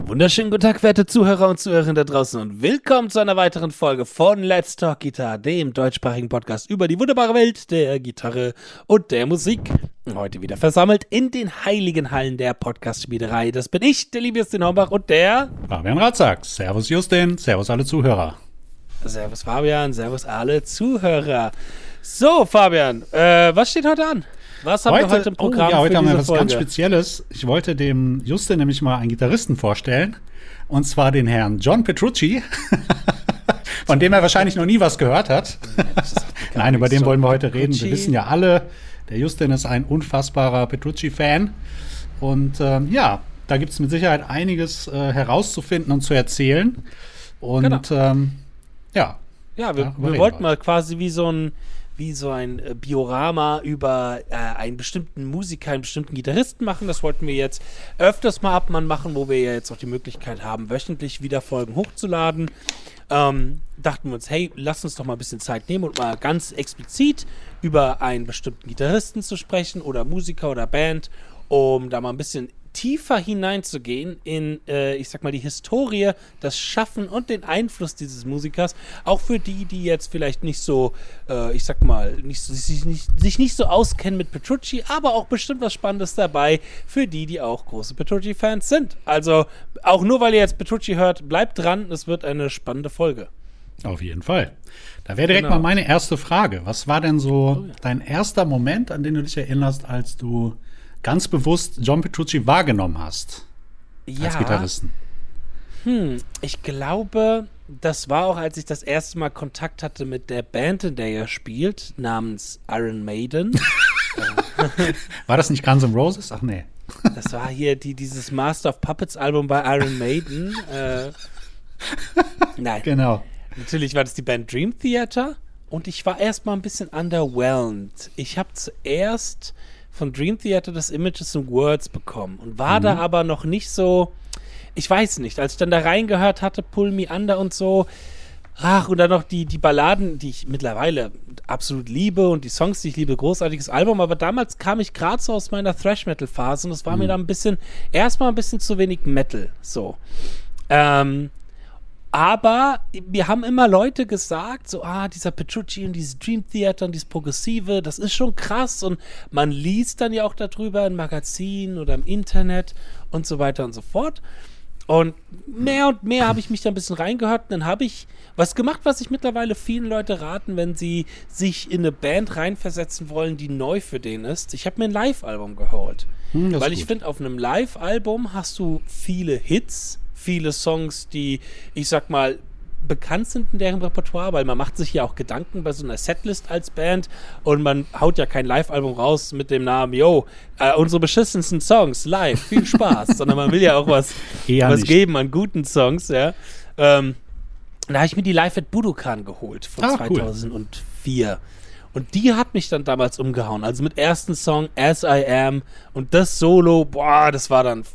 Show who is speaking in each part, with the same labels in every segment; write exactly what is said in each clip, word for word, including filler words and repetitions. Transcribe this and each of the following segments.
Speaker 1: Einen wunderschönen guten Tag, werte Zuhörer und Zuhörerinnen da draußen und willkommen zu einer weiteren Folge von Let's Talk Guitar, dem deutschsprachigen Podcast über die wunderbare Welt der Gitarre und der Musik. Heute wieder versammelt in den heiligen Hallen der Podcast-Schmiederei. Das bin ich, der liebe Justin Hombach und der
Speaker 2: Fabian Ratzak. Servus Justin, servus alle Zuhörer.
Speaker 1: Servus Fabian, servus alle Zuhörer. So Fabian, äh, was steht heute an? Was haben
Speaker 2: heute,
Speaker 1: wir heute im Programm?
Speaker 2: Oh, ja, heute
Speaker 1: für
Speaker 2: haben wir
Speaker 1: diese
Speaker 2: was
Speaker 1: Folge?
Speaker 2: ganz Spezielles. Ich wollte dem Justin nämlich mal einen Gitarristen vorstellen. Und zwar den Herrn John Petrucci, von dem er wahrscheinlich noch nie was gehört hat. Nein, über den wollen wir heute reden. Wir wissen ja alle, der Justin ist ein unfassbarer Petrucci-Fan. Und ähm, ja, da gibt es mit Sicherheit einiges äh, herauszufinden und zu erzählen. Und
Speaker 1: Genau.
Speaker 2: ähm, ja.
Speaker 1: Ja, wir,
Speaker 2: darüber
Speaker 1: wir
Speaker 2: reden
Speaker 1: wollten
Speaker 2: wir.
Speaker 1: mal quasi wie so ein wie so ein äh, Biorama über äh, einen bestimmten Musiker, einen bestimmten Gitarristen machen. Das wollten wir jetzt öfters mal ab mal machen, wo wir ja jetzt auch die Möglichkeit haben, wöchentlich wieder Folgen hochzuladen. Ähm, dachten wir uns, hey, lass uns doch mal ein bisschen Zeit nehmen und mal ganz explizit über einen bestimmten Gitarristen zu sprechen oder Musiker oder Band, um da mal ein bisschen tiefer hineinzugehen in, äh, ich sag mal, die Historie, das Schaffen und den Einfluss dieses Musikers, auch für die, die jetzt vielleicht nicht so, äh, ich sag mal, nicht so, sich, nicht, sich nicht so auskennen mit Petrucci, aber auch bestimmt was Spannendes dabei für die, die auch große Petrucci-Fans sind. Also, auch nur weil ihr jetzt Petrucci hört, bleibt dran, es wird eine spannende Folge.
Speaker 2: Auf jeden Fall. Da wäre direkt
Speaker 1: Genau.
Speaker 2: mal meine erste Frage. Was war denn so
Speaker 1: Oh ja.
Speaker 2: dein erster Moment, an den du dich erinnerst, als du ganz bewusst John Petrucci wahrgenommen hast als
Speaker 1: Ja.
Speaker 2: Gitarristen?
Speaker 1: Hm, ich glaube, das war auch, als ich das erste Mal Kontakt hatte mit der Band, in der er spielt, namens Iron Maiden.
Speaker 2: War das nicht Guns N' Roses? Ach nee.
Speaker 1: Das war hier die, dieses Master of Puppets Album bei Iron Maiden. Äh, nein,
Speaker 2: Genau.
Speaker 1: natürlich war das die Band Dream Theater und ich war erstmal ein bisschen underwhelmed. Ich habe zuerst von Dream Theater das Images and Words bekommen und war
Speaker 2: Mhm.
Speaker 1: da aber noch nicht so, ich weiß nicht, als ich dann da reingehört hatte, Pull Me Under und so, ach, und dann noch die, die Balladen, die ich mittlerweile absolut liebe und die Songs, die ich liebe, großartiges Album, aber damals kam ich gerade so aus meiner Thrash-Metal-Phase und es war mir dann ein bisschen, erstmal ein bisschen zu wenig Metal, so. Ähm, aber mir haben immer Leute gesagt, so, ah, dieser Petrucci und dieses Dream Theater und dieses Progressive, das ist schon krass und man liest dann ja auch darüber in Magazinen oder im Internet und so weiter und so fort. Und mehr und mehr habe ich mich da ein bisschen reingehört und dann habe ich was gemacht, was ich mittlerweile vielen Leute raten, wenn sie sich in eine Band reinversetzen wollen, die neu für den ist. Ich habe mir ein Live-Album geholt.
Speaker 2: Hm, das ist
Speaker 1: Weil ich
Speaker 2: gut.
Speaker 1: finde, auf einem Live-Album hast du viele Hits, viele Songs, die, ich sag mal, bekannt sind in deren Repertoire, weil man macht sich ja auch Gedanken bei so einer Setlist als Band und man haut ja kein Live-Album raus mit dem Namen, yo, äh, unsere beschissensten Songs live, viel Spaß, sondern man will ja auch was,
Speaker 2: Eher
Speaker 1: was
Speaker 2: nicht.
Speaker 1: geben an guten Songs, ja. Ähm, da habe ich mir die Live at Budokan geholt von
Speaker 2: Ah, cool.
Speaker 1: zweitausendvier. Und die hat mich dann damals umgehauen. Also mit ersten Song As I Am und das Solo, boah, das war dann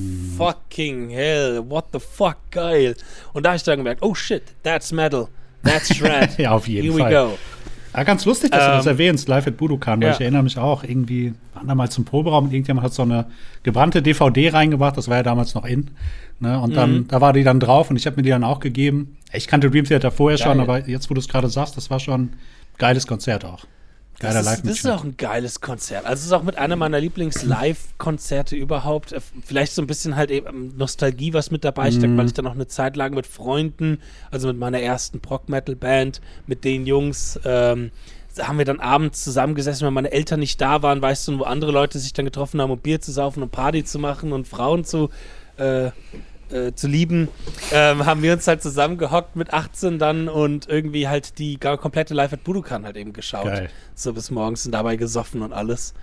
Speaker 1: fucking hell, what the fuck, geil. Und da habe ich dann gemerkt, oh shit, that's metal, that's shred.
Speaker 2: Ja, auf jeden
Speaker 1: Here
Speaker 2: Fall.
Speaker 1: we go.
Speaker 2: Ja, ganz lustig, dass du
Speaker 1: Ähm,
Speaker 2: das erwähnst, live at Budokan, weil
Speaker 1: ja.
Speaker 2: ich erinnere mich auch, irgendwie waren da mal zum Proberaum und irgendjemand hat so eine gebrannte D V D reingebracht, das war ja damals noch in. Ne? Und dann,
Speaker 1: Mhm.
Speaker 2: da war die dann drauf und ich habe mir die dann auch gegeben. Ich kannte Dream Theater vorher
Speaker 1: Geil.
Speaker 2: schon, aber jetzt, wo du es gerade sagst, das war schon ein geiles Konzert auch. Geiler
Speaker 1: Das ist, das ist
Speaker 2: Live-Mitschnitt.
Speaker 1: auch ein geiles Konzert. Also es ist auch mit einer meiner Lieblings-Live-Konzerte überhaupt. Äh, Vielleicht so ein bisschen halt eben Nostalgie, was mit dabei steckt, weil ich dann noch eine Zeit lang mit Freunden, also mit meiner ersten Prog-Metal-Band, mit den Jungs, ähm, haben wir dann abends zusammengesessen, wenn meine Eltern nicht da waren, weißt du, wo andere Leute sich dann getroffen haben, um Bier zu saufen und Party zu machen und Frauen zu äh, äh, zu lieben, ähm, haben wir uns halt zusammengehockt mit achtzehn dann und irgendwie halt die gar komplette Live at Budokan halt eben geschaut.
Speaker 2: Geil.
Speaker 1: So bis morgens und dabei gesoffen und alles.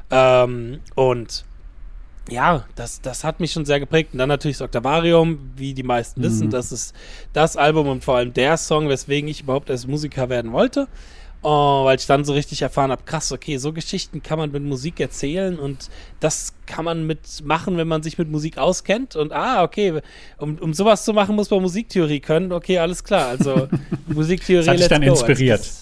Speaker 1: Ähm, und ja, das, das hat mich schon sehr geprägt. Und dann natürlich das Octavarium, wie die meisten
Speaker 2: Mhm.
Speaker 1: wissen, das ist das Album und vor allem der Song, weswegen ich überhaupt erst Musiker werden wollte. Oh, weil ich dann so richtig erfahren habe, krass, okay, so Geschichten kann man mit Musik erzählen und das kann man mit machen, wenn man sich mit Musik auskennt. Und ah, okay, um, um sowas zu machen, muss man Musiktheorie können. Okay, alles klar. Also Musiktheorie,
Speaker 2: Das hat dich
Speaker 1: let's
Speaker 2: dann
Speaker 1: go.
Speaker 2: inspiriert.
Speaker 1: Also, das,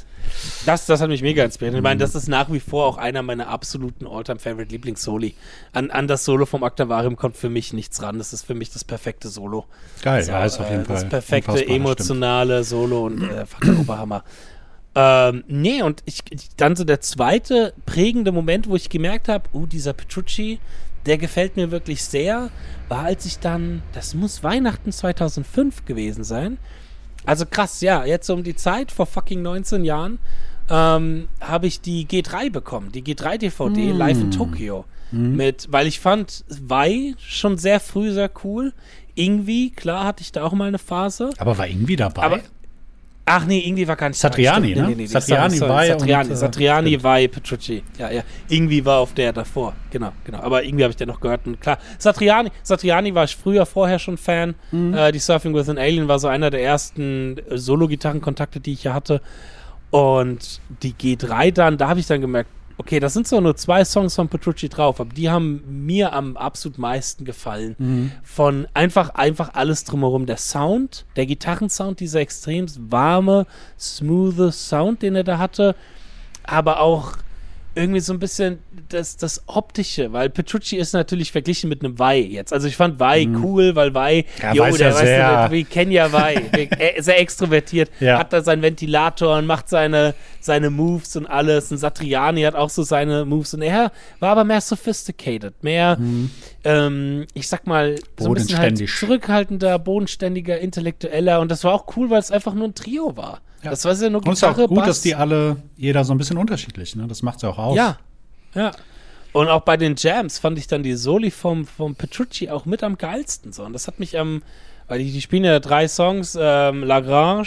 Speaker 1: Das, das hat mich mega inspiriert. Ich meine, das ist nach wie vor auch einer meiner absoluten All-Time-Favorite-Lieblings-Soli. An, an das Solo vom Aquarium kommt für mich nichts ran. Das ist für mich das perfekte Solo.
Speaker 2: Geil,
Speaker 1: also,
Speaker 2: ja, ist auf jeden
Speaker 1: äh,
Speaker 2: Fall.
Speaker 1: Das perfekte,
Speaker 2: unfassbar,
Speaker 1: emotionale Solo und äh, fand der Oberhammer. Ähm, nee, und ich, dann so der zweite prägende Moment, wo ich gemerkt habe, oh, dieser Petrucci, der gefällt mir wirklich sehr, war, als ich dann, das muss Weihnachten zweitausendfünf gewesen sein. Also krass, ja, jetzt um die Zeit, vor fucking neunzehn Jahren, ähm, habe ich die G drei bekommen, die G drei D V D, mm. Live in Tokyo. Mm. Mit, weil ich fand Wei schon sehr früh sehr cool. Irgendwie, klar, hatte ich da auch mal eine Phase.
Speaker 2: Aber war irgendwie dabei?
Speaker 1: Aber, ach nee, irgendwie war gar nicht
Speaker 2: Satriani,
Speaker 1: dabei.
Speaker 2: ne?
Speaker 1: Nee, nee, nee,
Speaker 2: Satriani, Wei
Speaker 1: Satriani,
Speaker 2: und, äh,
Speaker 1: Satriani, Wei, Petrucci. Ja, ja. Irgendwie war auf der davor. Genau, genau. Aber irgendwie habe ich den noch gehört. Und klar, Satriani, Satriani war ich früher vorher schon Fan. Mhm. Äh, die Surfing with an Alien war so einer der ersten äh, Solo-Gitarrenkontakte, die ich hier hatte. Und die G drei dann, da habe ich dann gemerkt, okay, das sind zwar nur zwei Songs von Petrucci drauf, aber die haben mir am absolut meisten gefallen. Mhm. Von einfach, einfach alles drumherum. Der Sound, der Gitarrensound, dieser extrem warme, smooth Sound, den er da hatte, aber auch irgendwie so ein bisschen das, das Optische, weil Petrucci ist natürlich verglichen mit einem Wei jetzt. Also ich fand Wei mhm. cool, weil Wei,
Speaker 2: ja,
Speaker 1: jo,
Speaker 2: weiß
Speaker 1: der
Speaker 2: ja
Speaker 1: weiß
Speaker 2: sehr.
Speaker 1: nicht, wir kennen ja Wei, sehr extrovertiert, ja. Hat da seinen Ventilator und macht seine, seine Moves und alles. Und Satriani hat auch so seine Moves und er war aber mehr sophisticated, mehr, mhm. ähm, ich sag mal, so ein bisschen halt zurückhaltender, bodenständiger, intellektueller und das war auch cool, weil es einfach nur ein Trio war. Ja. Das war ja nur Gitarre,
Speaker 2: und es ist auch gut,
Speaker 1: Bass.
Speaker 2: dass die alle, jeder so ein bisschen unterschiedlich, ne? Das macht es ja auch aus.
Speaker 1: Ja, ja. Und auch bei den Jams fand ich dann die Soli vom, vom Petrucci auch mit am geilsten. So. Und das hat mich am, ähm, weil die, die spielen ja drei Songs, ähm, Lagrange,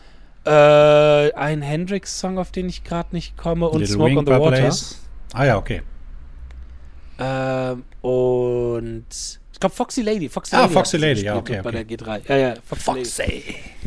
Speaker 1: äh, ein Hendrix-Song, auf den ich gerade nicht komme, und
Speaker 2: Little
Speaker 1: Smoke
Speaker 2: Wing
Speaker 1: on the Water.
Speaker 2: Place. Ah ja, okay.
Speaker 1: Ähm, und ich glaube Foxy Lady. Foxy
Speaker 2: ah,
Speaker 1: Lady
Speaker 2: Foxy Lady, ja, okay.
Speaker 1: Bei
Speaker 2: okay.
Speaker 1: der G drei. Ja, ja, Foxy.
Speaker 2: Foxy.
Speaker 1: Lady.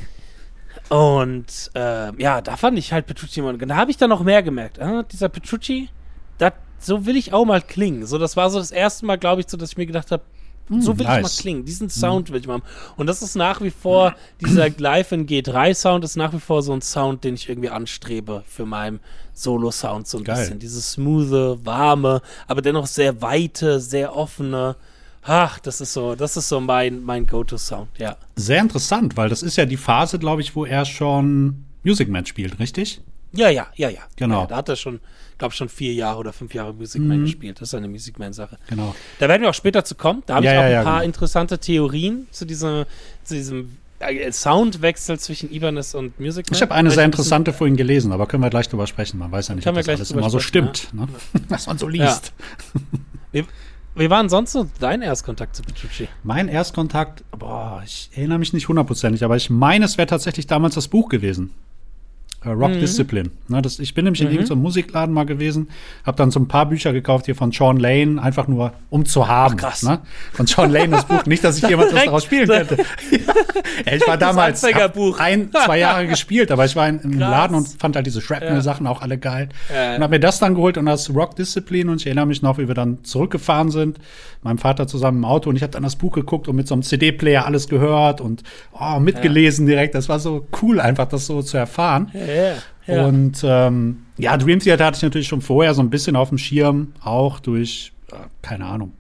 Speaker 1: Und äh, ja, da fand ich halt Petrucci immer, da habe ich dann noch mehr gemerkt. Ah, dieser Petrucci, dat, so will ich auch mal klingen. So, das war so das erste Mal, glaube ich, so, dass ich mir gedacht habe, so will mm, nice. ich mal klingen. Diesen Sound mm. will ich mal haben. Und das ist nach wie vor, dieser Live in G drei Sound ist nach wie vor so ein Sound, den ich irgendwie anstrebe für meinen Solo-Sound so ein
Speaker 2: Geil.
Speaker 1: bisschen. Dieses smooth, warme, aber dennoch sehr weite, sehr offene. Ach, das ist so, das ist so mein, mein Go-To-Sound, ja.
Speaker 2: Sehr interessant, weil das ist ja die Phase, glaube ich, wo er schon Music Man spielt, richtig?
Speaker 1: Ja, ja, ja, ja.
Speaker 2: Genau.
Speaker 1: Ja, da hat er schon, glaube schon vier Jahre oder fünf Jahre Music Man mhm. gespielt. Das ist eine Music Man-Sache.
Speaker 2: Genau.
Speaker 1: Da werden wir auch später zu kommen. Da habe
Speaker 2: ja,
Speaker 1: ich auch
Speaker 2: ja,
Speaker 1: ein paar
Speaker 2: genau.
Speaker 1: interessante Theorien zu diesem, zu diesem Soundwechsel zwischen Ibanez und Music Man.
Speaker 2: Ich habe eine sehr interessante vorhin gelesen, aber können wir gleich drüber sprechen. Man weiß ja nicht, ob das alles immer so stimmt,
Speaker 1: ja.
Speaker 2: ne? Was man so liest.
Speaker 1: Ja. Wie war denn sonst so dein Erstkontakt zu Petrucci?
Speaker 2: Mein Erstkontakt, boah, ich erinnere mich nicht hundertprozentig, aber ich meine, es wäre tatsächlich damals das Buch gewesen. Rock mhm. Discipline. Ne, das, ich bin nämlich in mhm. irgendeinem Musikladen mal gewesen, habe dann so ein paar Bücher gekauft hier von Sean Lane, einfach nur um zu haben. Ach, krass. Ne? Von Sean Lane das Buch. Nicht, dass ich jemand was daraus spielen könnte. ja, ich war damals ein, zwei Jahre gespielt, aber ich war in, im Laden und fand halt diese Shrapnel-Sachen ja. auch alle geil. Ja. Und habe mir das dann geholt und das Rock Discipline und ich erinnere mich noch, wie wir dann zurückgefahren sind, meinem Vater zusammen im Auto und ich habe dann das Buch geguckt und mit so einem C D-Player alles gehört und oh, mitgelesen ja. direkt. Das war so cool, einfach das so zu erfahren.
Speaker 1: Ja. Yeah, yeah.
Speaker 2: Und ähm, ja, Dream Theater hatte ich natürlich schon vorher so ein bisschen auf dem Schirm, auch durch, äh, keine Ahnung,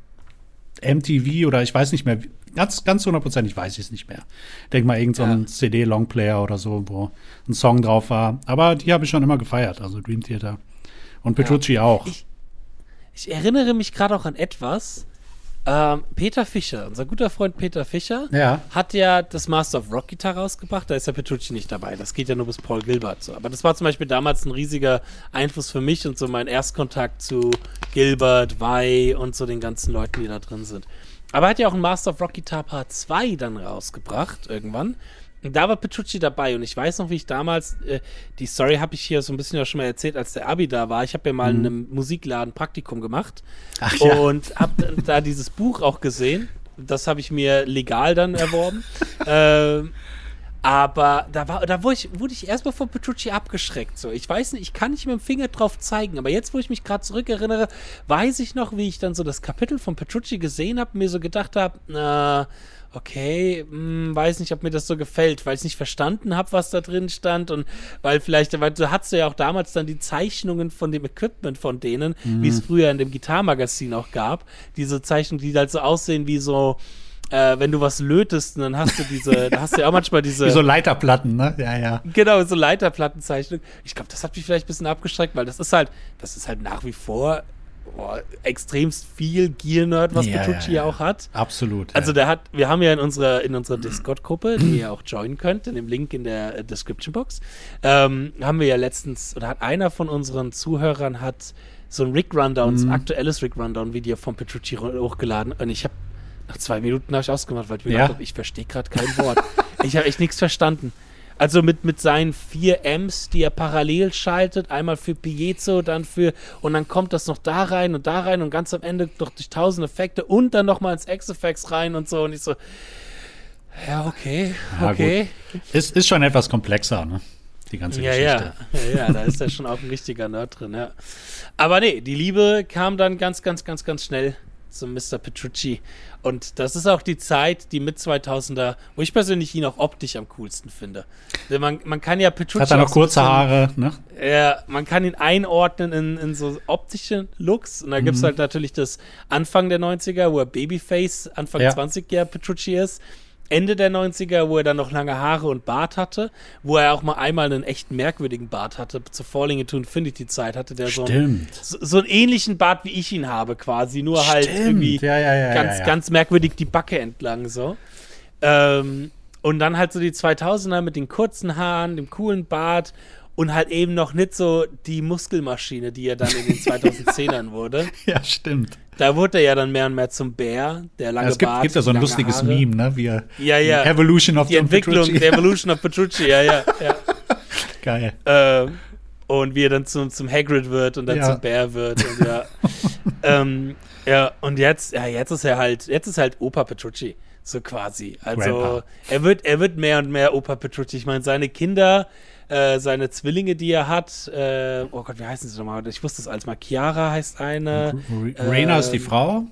Speaker 2: M T V oder ich weiß nicht mehr, ganz ganz hundertprozentig weiß ich es nicht mehr. Denk mal, irgend so ein ja. C D-Longplayer oder so, wo ein Song drauf war. Aber die habe ich schon immer gefeiert, also Dream Theater. Und Petrucci ja. auch.
Speaker 1: Ich, ich erinnere mich gerade auch an etwas. Ähm, Peter Fischer, unser guter Freund Peter Fischer,
Speaker 2: ja.
Speaker 1: hat ja das Master of Rock Gitarre rausgebracht. Da ist ja Petrucci nicht dabei. Das geht ja nur bis Paul Gilbert. So. Aber das war zum Beispiel damals ein riesiger Einfluss für mich und so mein Erstkontakt zu Gilbert, Wei und so den ganzen Leuten, die da drin sind. Aber er hat ja auch ein Master of Rock Guitar Part zwei dann rausgebracht, irgendwann. Und da war Petrucci dabei und ich weiß noch, wie ich damals, äh, die Story habe ich hier so ein bisschen ja schon mal erzählt, als der Abi da war. Ich habe ja mal mhm. in einem Musikladen Praktikum gemacht.
Speaker 2: Ach, ja.
Speaker 1: Und habe da dieses Buch auch gesehen. Das habe ich mir legal dann erworben. äh, Aber da war, da wurde ich, wurde ich erstmal von Petrucci abgeschreckt. So, ich weiß nicht, ich kann nicht mit dem Finger drauf zeigen, aber jetzt, wo ich mich gerade zurückerinnere, weiß ich noch, wie ich dann so das Kapitel von Petrucci gesehen habe und mir so gedacht habe, na, okay, mh, weiß nicht, ob mir das so gefällt, weil ich nicht verstanden habe, was da drin stand und weil vielleicht, weil du hattest ja auch damals dann die Zeichnungen von dem Equipment von denen, mhm. wie es früher in dem Gitarrenmagazin auch gab, diese Zeichnungen, die halt so aussehen wie so Äh, wenn du was lötest, dann hast du diese, da hast du ja auch manchmal diese.
Speaker 2: Wie so Leiterplatten, ne? Ja, ja.
Speaker 1: Genau, so Leiterplattenzeichnung. Ich glaube, das hat mich vielleicht ein bisschen abgeschreckt, weil das ist halt, das ist halt nach wie vor oh, extremst viel Gear-Nerd, was
Speaker 2: ja,
Speaker 1: Petrucci
Speaker 2: ja,
Speaker 1: ja auch hat.
Speaker 2: Absolut.
Speaker 1: Also
Speaker 2: ja.
Speaker 1: der hat, wir haben ja in unserer, in unserer Discord-Gruppe, die ihr auch joinen könnt, in dem Link in der äh, Description-Box, ähm, haben wir ja letztens, oder hat einer von unseren Zuhörern hat so ein Rick-Rundown, mhm. ein aktuelles Rick-Rundown-Video von Petrucci hochgeladen und ich habe nach zwei Minuten habe ich ausgemacht, weil ich mir
Speaker 2: ja.
Speaker 1: gedacht habe, ich verstehe gerade kein Wort. Ich habe echt nichts verstanden. Also mit, mit seinen vier Amps, die er parallel schaltet, einmal für Piezo, dann für, und dann kommt das noch da rein und da rein und ganz am Ende noch durch tausend Effekte und dann nochmal ins X-Effects rein und so. Und ich so, ja, okay, okay.
Speaker 2: Ja, ist, ist schon etwas komplexer, ne? Die ganze
Speaker 1: ja,
Speaker 2: Geschichte.
Speaker 1: Ja, ja, ja, da ist ja schon auch ein richtiger Nerd drin, ja. Aber nee, die Liebe kam dann ganz, ganz, ganz, ganz schnell zum Mister Petrucci. Und das ist auch die Zeit, die mit zweitausender, wo ich persönlich ihn auch optisch am coolsten finde. Denn man, man kann ja Petrucci.
Speaker 2: Hat er noch kurze so bisschen, Haare, ne?
Speaker 1: Ja, man kann ihn einordnen in, in so optische Looks. Und da mhm. gibt es halt natürlich das Anfang der neunziger, wo er Babyface, Anfang ja. zwanzig Jahre Petrucci ist. Ende der neunziger, wo er dann noch lange Haare und Bart hatte, wo er auch mal einmal einen echt merkwürdigen Bart hatte. Zur Falling into Infinity-Zeit hatte der so einen, so, so einen ähnlichen Bart, wie ich ihn habe quasi, nur Stimmt. halt irgendwie
Speaker 2: ja, ja, ja,
Speaker 1: ganz,
Speaker 2: ja, ja.
Speaker 1: ganz merkwürdig die Backe entlang so. Ähm, und dann halt so die zweitausender mit den kurzen Haaren, dem coolen Bart und halt eben noch nicht so die Muskelmaschine, die er dann in den zweitausendzehnern wurde.
Speaker 2: Ja, stimmt.
Speaker 1: Da wurde er ja dann mehr und mehr zum Bär, der lange
Speaker 2: ja, es gibt,
Speaker 1: Bart.
Speaker 2: gibt ja so ein lustiges
Speaker 1: Haare.
Speaker 2: Meme, ne? Wie er,
Speaker 1: ja, ja.
Speaker 2: Evolution of
Speaker 1: die Entwicklung,
Speaker 2: Petrucci.
Speaker 1: der Evolution of Petrucci, ja, ja. ja.
Speaker 2: Geil.
Speaker 1: Ähm, und wie er dann zum, zum Hagrid wird und dann
Speaker 2: ja.
Speaker 1: zum Bär wird. Und ja. ähm, ja, und jetzt, ja, jetzt ist er halt, jetzt ist halt Opa Petrucci, so quasi. Also er wird, er wird mehr und mehr Opa Petrucci. Ich meine, seine Kinder, äh, seine Zwillinge, die er hat, äh, oh Gott, wie heißen sie nochmal? Ich wusste es als mal. Chiara heißt eine.
Speaker 2: Raina
Speaker 1: äh,
Speaker 2: ist die Frau.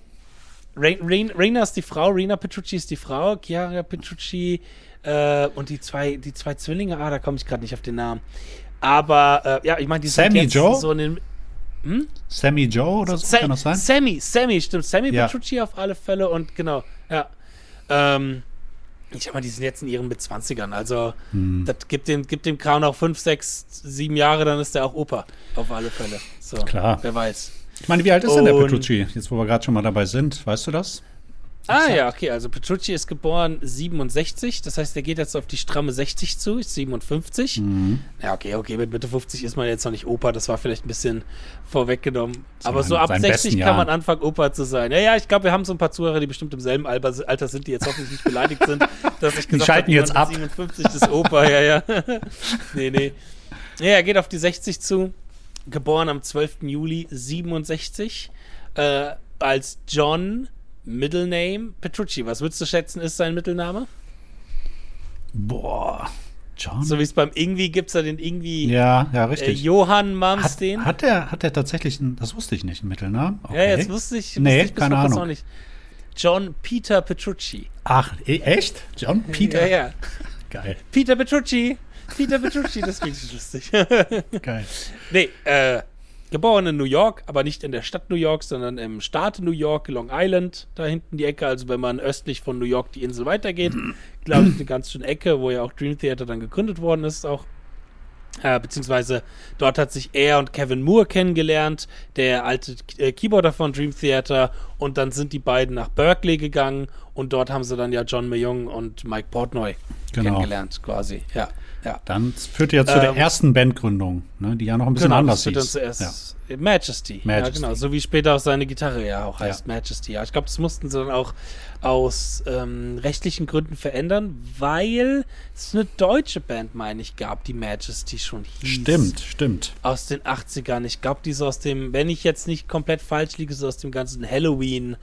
Speaker 1: Raina ist die Frau, Rina Petrucci ist die Frau, Chiara Petrucci äh, und die zwei, die zwei Zwillinge, ah, da komme ich gerade nicht auf den Namen. Aber, äh, ja, ich meine, die
Speaker 2: Sammy
Speaker 1: sind jetzt
Speaker 2: Joe?
Speaker 1: so in den, hm?
Speaker 2: Sammy Joe oder so,
Speaker 1: Sa-
Speaker 2: kann das sein?
Speaker 1: Sammy, Sammy, stimmt, Sammy
Speaker 2: ja.
Speaker 1: Petrucci auf alle Fälle und genau, ja. Ähm, ich sag mal, die sind jetzt in ihren Mitzwanzigern, also hm. das gibt dem, gibt dem Kram noch fünf, sechs, sieben Jahre, dann ist der auch Opa, auf alle Fälle. So,
Speaker 2: klar.
Speaker 1: Wer weiß.
Speaker 2: Ich meine, wie alt ist denn der Petrucci? Jetzt, wo wir gerade schon mal dabei sind, weißt du das?
Speaker 1: Ah ja, okay, also Petrucci ist geboren siebenundsechzig, das heißt, der geht jetzt auf die stramme sechzig zu, ist siebenundfünfzig.
Speaker 2: Mhm.
Speaker 1: Ja, okay, okay, mit Mitte fünfzig ist man jetzt noch nicht Opa, das war vielleicht ein bisschen vorweggenommen.
Speaker 2: So
Speaker 1: aber so ab sechzig kann
Speaker 2: Jahren.
Speaker 1: man anfangen, Opa zu sein. Ja, ja, ich glaube, wir haben so ein paar Zuhörer, die bestimmt im selben Alter sind, die jetzt hoffentlich nicht beleidigt sind, dass ich gesagt
Speaker 2: habe,
Speaker 1: jetzt ab. siebenundfünfzig ist Opa, ja, ja. nee, nee. Ja, er geht auf die sechzig zu, geboren am zwölften Juli siebenundsechzig, äh, als John Middle Name Petrucci. Was würdest du schätzen, ist sein Mittelname?
Speaker 2: Boah, John.
Speaker 1: So wie es beim Ingwie gibt es da den Ingwie.
Speaker 2: Ja, ja, richtig.
Speaker 1: Äh, Johann Malmsteen.
Speaker 2: Hat, hat er hat er tatsächlich, einen, das wusste ich nicht, einen Mittelnamen? Okay.
Speaker 1: Ja, jetzt wusste ich, wusste
Speaker 2: nee,
Speaker 1: ich bis
Speaker 2: keine Ahnung.
Speaker 1: Noch nicht. John Peter Petrucci.
Speaker 2: Ach, e- echt? John Peter?
Speaker 1: Ja, ja.
Speaker 2: Geil.
Speaker 1: Peter Petrucci. Peter Petrucci, das klingt lustig.
Speaker 2: Geil.
Speaker 1: Nee, äh, geboren in New York, aber nicht in der Stadt New York, sondern im Staat New York, Long Island, da hinten die Ecke. Also wenn man östlich von New York die Insel weitergeht, glaube ich, eine ganz schöne Ecke, wo ja auch Dream Theater dann gegründet worden ist auch. Äh, beziehungsweise dort hat sich er und Kevin Moore kennengelernt, der alte äh, Keyboarder von Dream Theater, und dann sind die beiden nach Berkeley gegangen und dort haben sie dann ja John Myung und Mike Portnoy genau. kennengelernt quasi, ja. Ja.
Speaker 2: Dann führt ja zu ähm, der ersten Bandgründung, ne, die ja noch ein bisschen
Speaker 1: genau,
Speaker 2: anders
Speaker 1: das
Speaker 2: hieß.
Speaker 1: Zuerst
Speaker 2: ja.
Speaker 1: Majesty.
Speaker 2: Majesty.
Speaker 1: Ja, genau. So wie später auch seine Gitarre ja auch heißt,
Speaker 2: ja.
Speaker 1: Majesty. Ja, ich glaube, das mussten sie dann auch aus ähm, rechtlichen Gründen verändern, weil es eine deutsche Band, meine ich, gab, die Majesty schon hieß.
Speaker 2: Stimmt, stimmt.
Speaker 1: Aus den achtzigern. Ich glaube, die so aus dem, wenn ich jetzt nicht komplett falsch liege, so aus dem ganzen Halloween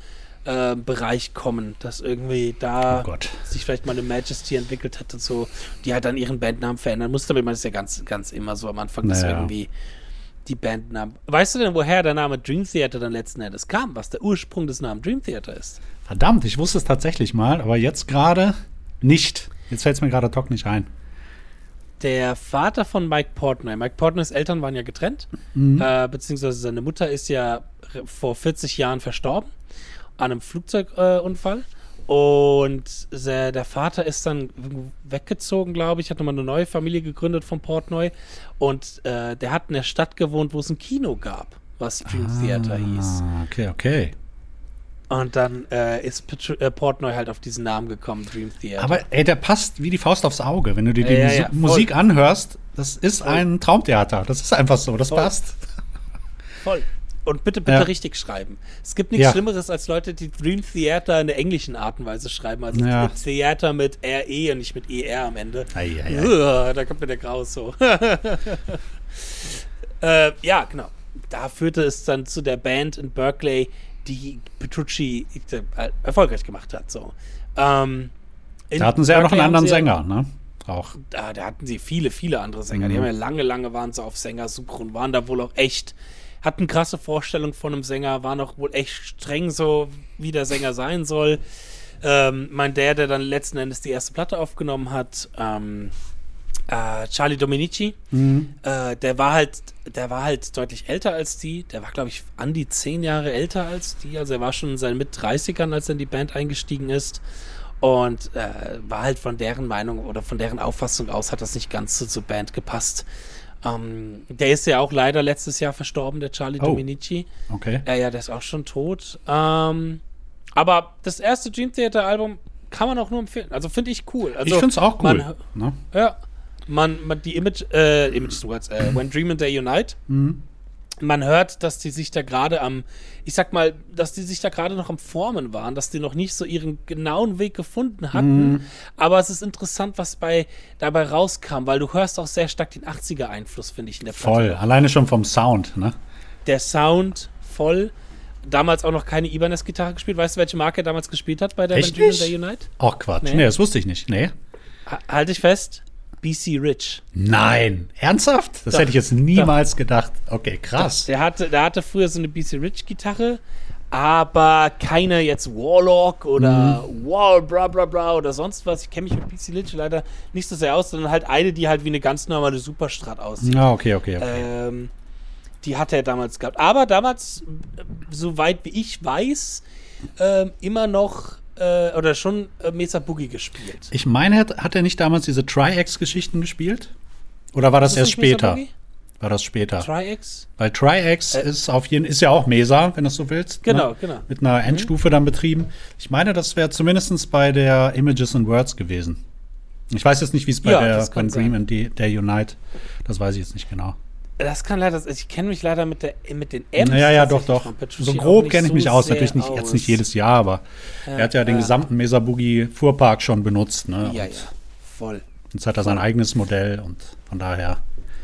Speaker 1: äh, Bereich kommen, dass irgendwie da
Speaker 2: Oh Gott.
Speaker 1: sich vielleicht mal eine Majesty entwickelt hat und so, die halt dann ihren Bandnamen verändern musste, aber ich meine, das ist ja ganz, ganz immer so am Anfang, dass
Speaker 2: Naja.
Speaker 1: irgendwie die Bandnamen. Weißt du denn, woher der Name Dream Theater dann letzten Endes kam, was der Ursprung des Namens Dream Theater ist?
Speaker 2: Verdammt, ich wusste es tatsächlich mal, aber jetzt gerade nicht. Jetzt fällt es mir gerade ad hoc nicht ein.
Speaker 1: Der Vater von Mike Portnoy. Mike Portnoys Eltern waren ja getrennt,
Speaker 2: Mhm.
Speaker 1: äh, beziehungsweise seine Mutter ist ja vor vierzig Jahren verstorben an einem Flugzeugunfall. Äh, Unfall. Und der, der Vater ist dann weggezogen, glaube ich, hat nochmal eine neue Familie gegründet von Portnoy. Und äh, der hat in der Stadt gewohnt, wo es ein Kino gab, was Dream Theater hieß.
Speaker 2: Ah, okay, okay.
Speaker 1: Und dann äh, ist Petru- äh, Portnoy halt auf diesen Namen gekommen, Dream Theater.
Speaker 2: Aber ey, der passt wie die Faust aufs Auge. Wenn du dir die
Speaker 1: Ja, ja,
Speaker 2: Musi-
Speaker 1: ja, voll.
Speaker 2: Musik anhörst, das ist
Speaker 1: Voll.
Speaker 2: ein Traumtheater. Das ist einfach so, das
Speaker 1: Voll.
Speaker 2: passt.
Speaker 1: Voll. Und bitte, bitte
Speaker 2: Ja.
Speaker 1: richtig schreiben. Es gibt nichts
Speaker 2: Ja.
Speaker 1: Schlimmeres als Leute, die Dream Theater in der englischen Art und Weise schreiben. Also
Speaker 2: Ja.
Speaker 1: Theater mit R E und nicht mit E R am Ende.
Speaker 2: Ei, ei, ei.
Speaker 1: Uah, da kommt mir der Graus so. äh, ja, genau. Da führte es dann zu der Band in Berkeley, die Petrucci äh, erfolgreich gemacht hat. So. Ähm, in
Speaker 2: Da hatten sie ja noch
Speaker 1: Berkeley
Speaker 2: einen
Speaker 1: haben
Speaker 2: anderen
Speaker 1: sie ja-
Speaker 2: Sänger, ne? Auch.
Speaker 1: Da, da hatten sie viele, viele andere Sänger. Die
Speaker 2: Mhm.
Speaker 1: haben ja lange, lange waren sie auf Sängersuche und waren da wohl auch echt, hatten krasse Vorstellungen von einem Sänger, waren auch wohl echt streng so, wie der Sänger sein soll. Ähm, mein der, der dann letzten Endes die erste Platte aufgenommen hat, ähm, äh, Charlie Dominici,
Speaker 2: Mhm.
Speaker 1: äh, der war halt, der war halt deutlich älter als die. Der war, glaube ich, an die zehn Jahre älter als die. Also er war schon in seinen Mit-dreißigern, als er in die Band eingestiegen ist. Und äh, war halt von deren Meinung oder von deren Auffassung aus, hat das nicht ganz so zur Band gepasst. Ähm, der ist ja auch leider letztes Jahr verstorben, der Charlie
Speaker 2: Oh.
Speaker 1: Dominici.
Speaker 2: Okay.
Speaker 1: Ja, ja, der ist auch schon tot. Ähm, aber das erste Dream Theater Album kann man auch nur empfehlen. Also finde ich cool. Also,
Speaker 2: ich finde es auch cool.
Speaker 1: Man,
Speaker 2: ne?
Speaker 1: ja, man, man die Image, äh, Image Words, äh, When Dream and They Unite.
Speaker 2: Mhm.
Speaker 1: Man hört, dass die sich da gerade am, ich sag mal, dass die sich da gerade noch am Formen waren, dass die noch nicht so ihren genauen Weg gefunden hatten.
Speaker 2: Mhm.
Speaker 1: Aber es ist interessant, was bei dabei rauskam, weil du hörst auch sehr stark den achtziger-Einfluss, finde ich, in der Platte.
Speaker 2: Voll. Alleine schon vom Sound, ne?
Speaker 1: Der Sound voll. Damals auch noch keine Ibanez-Gitarre gespielt. Weißt du, welche Marke er damals gespielt hat bei der
Speaker 2: Echt
Speaker 1: When Dream and
Speaker 2: nicht?
Speaker 1: They Unite?
Speaker 2: Ach Quatsch.
Speaker 1: Nee.
Speaker 2: Nee. das wusste ich nicht. Nee.
Speaker 1: Ha- Halt dich fest. B C Rich.
Speaker 2: Nein. Ernsthaft? Das
Speaker 1: Doch.
Speaker 2: hätte ich jetzt niemals gedacht. Okay, krass.
Speaker 1: Der hatte, der hatte früher so eine B C Rich Gitarre, aber keine jetzt Warlock oder
Speaker 2: Mhm.
Speaker 1: Wall, bla bla bla oder sonst was. Ich kenne mich mit B C Rich leider nicht so sehr aus, sondern halt eine, die halt wie eine ganz normale Superstrat aussieht.
Speaker 2: Ja, okay, okay, okay.
Speaker 1: Ähm, die hatte er damals gehabt. Aber damals, äh, soweit wie ich weiß, ähm, immer noch äh, oder schon äh, Mesa Boogie gespielt.
Speaker 2: Ich meine, hat, hat er nicht damals diese Tri-X-Geschichten gespielt? Oder war das,
Speaker 1: Ist
Speaker 2: erst
Speaker 1: nicht Mesa
Speaker 2: später?
Speaker 1: Boogie?
Speaker 2: War das später?
Speaker 1: Tri-X?
Speaker 2: Weil Tri-X
Speaker 1: Äh,
Speaker 2: ist auf jeden ist ja auch Mesa, wenn du es so willst.
Speaker 1: Genau,
Speaker 2: ne?
Speaker 1: genau.
Speaker 2: Mit einer Endstufe dann betrieben. Ich meine, das wäre zumindest bei der Images and Words gewesen. Ich weiß jetzt nicht, wie es bei
Speaker 1: Ja,
Speaker 2: der
Speaker 1: das kann
Speaker 2: When Dream
Speaker 1: sein.
Speaker 2: and the, der Unite, das weiß ich jetzt nicht genau.
Speaker 1: Das kann leider, ich kenne mich leider mit, der, mit den M's.
Speaker 2: Naja, ja, doch,
Speaker 1: tatsächlich
Speaker 2: doch.
Speaker 1: von Petrucci
Speaker 2: So
Speaker 1: auch
Speaker 2: grob
Speaker 1: nicht
Speaker 2: kenne ich
Speaker 1: so
Speaker 2: mich aus.
Speaker 1: sehr
Speaker 2: Natürlich nicht,
Speaker 1: aus.
Speaker 2: jetzt nicht jedes Jahr, aber
Speaker 1: Ja,
Speaker 2: er hat ja den
Speaker 1: ja.
Speaker 2: gesamten Mesa Boogie Fuhrpark schon benutzt. Ne?
Speaker 1: Ja,
Speaker 2: Und
Speaker 1: ja, voll.
Speaker 2: jetzt hat er sein eigenes Modell und von daher.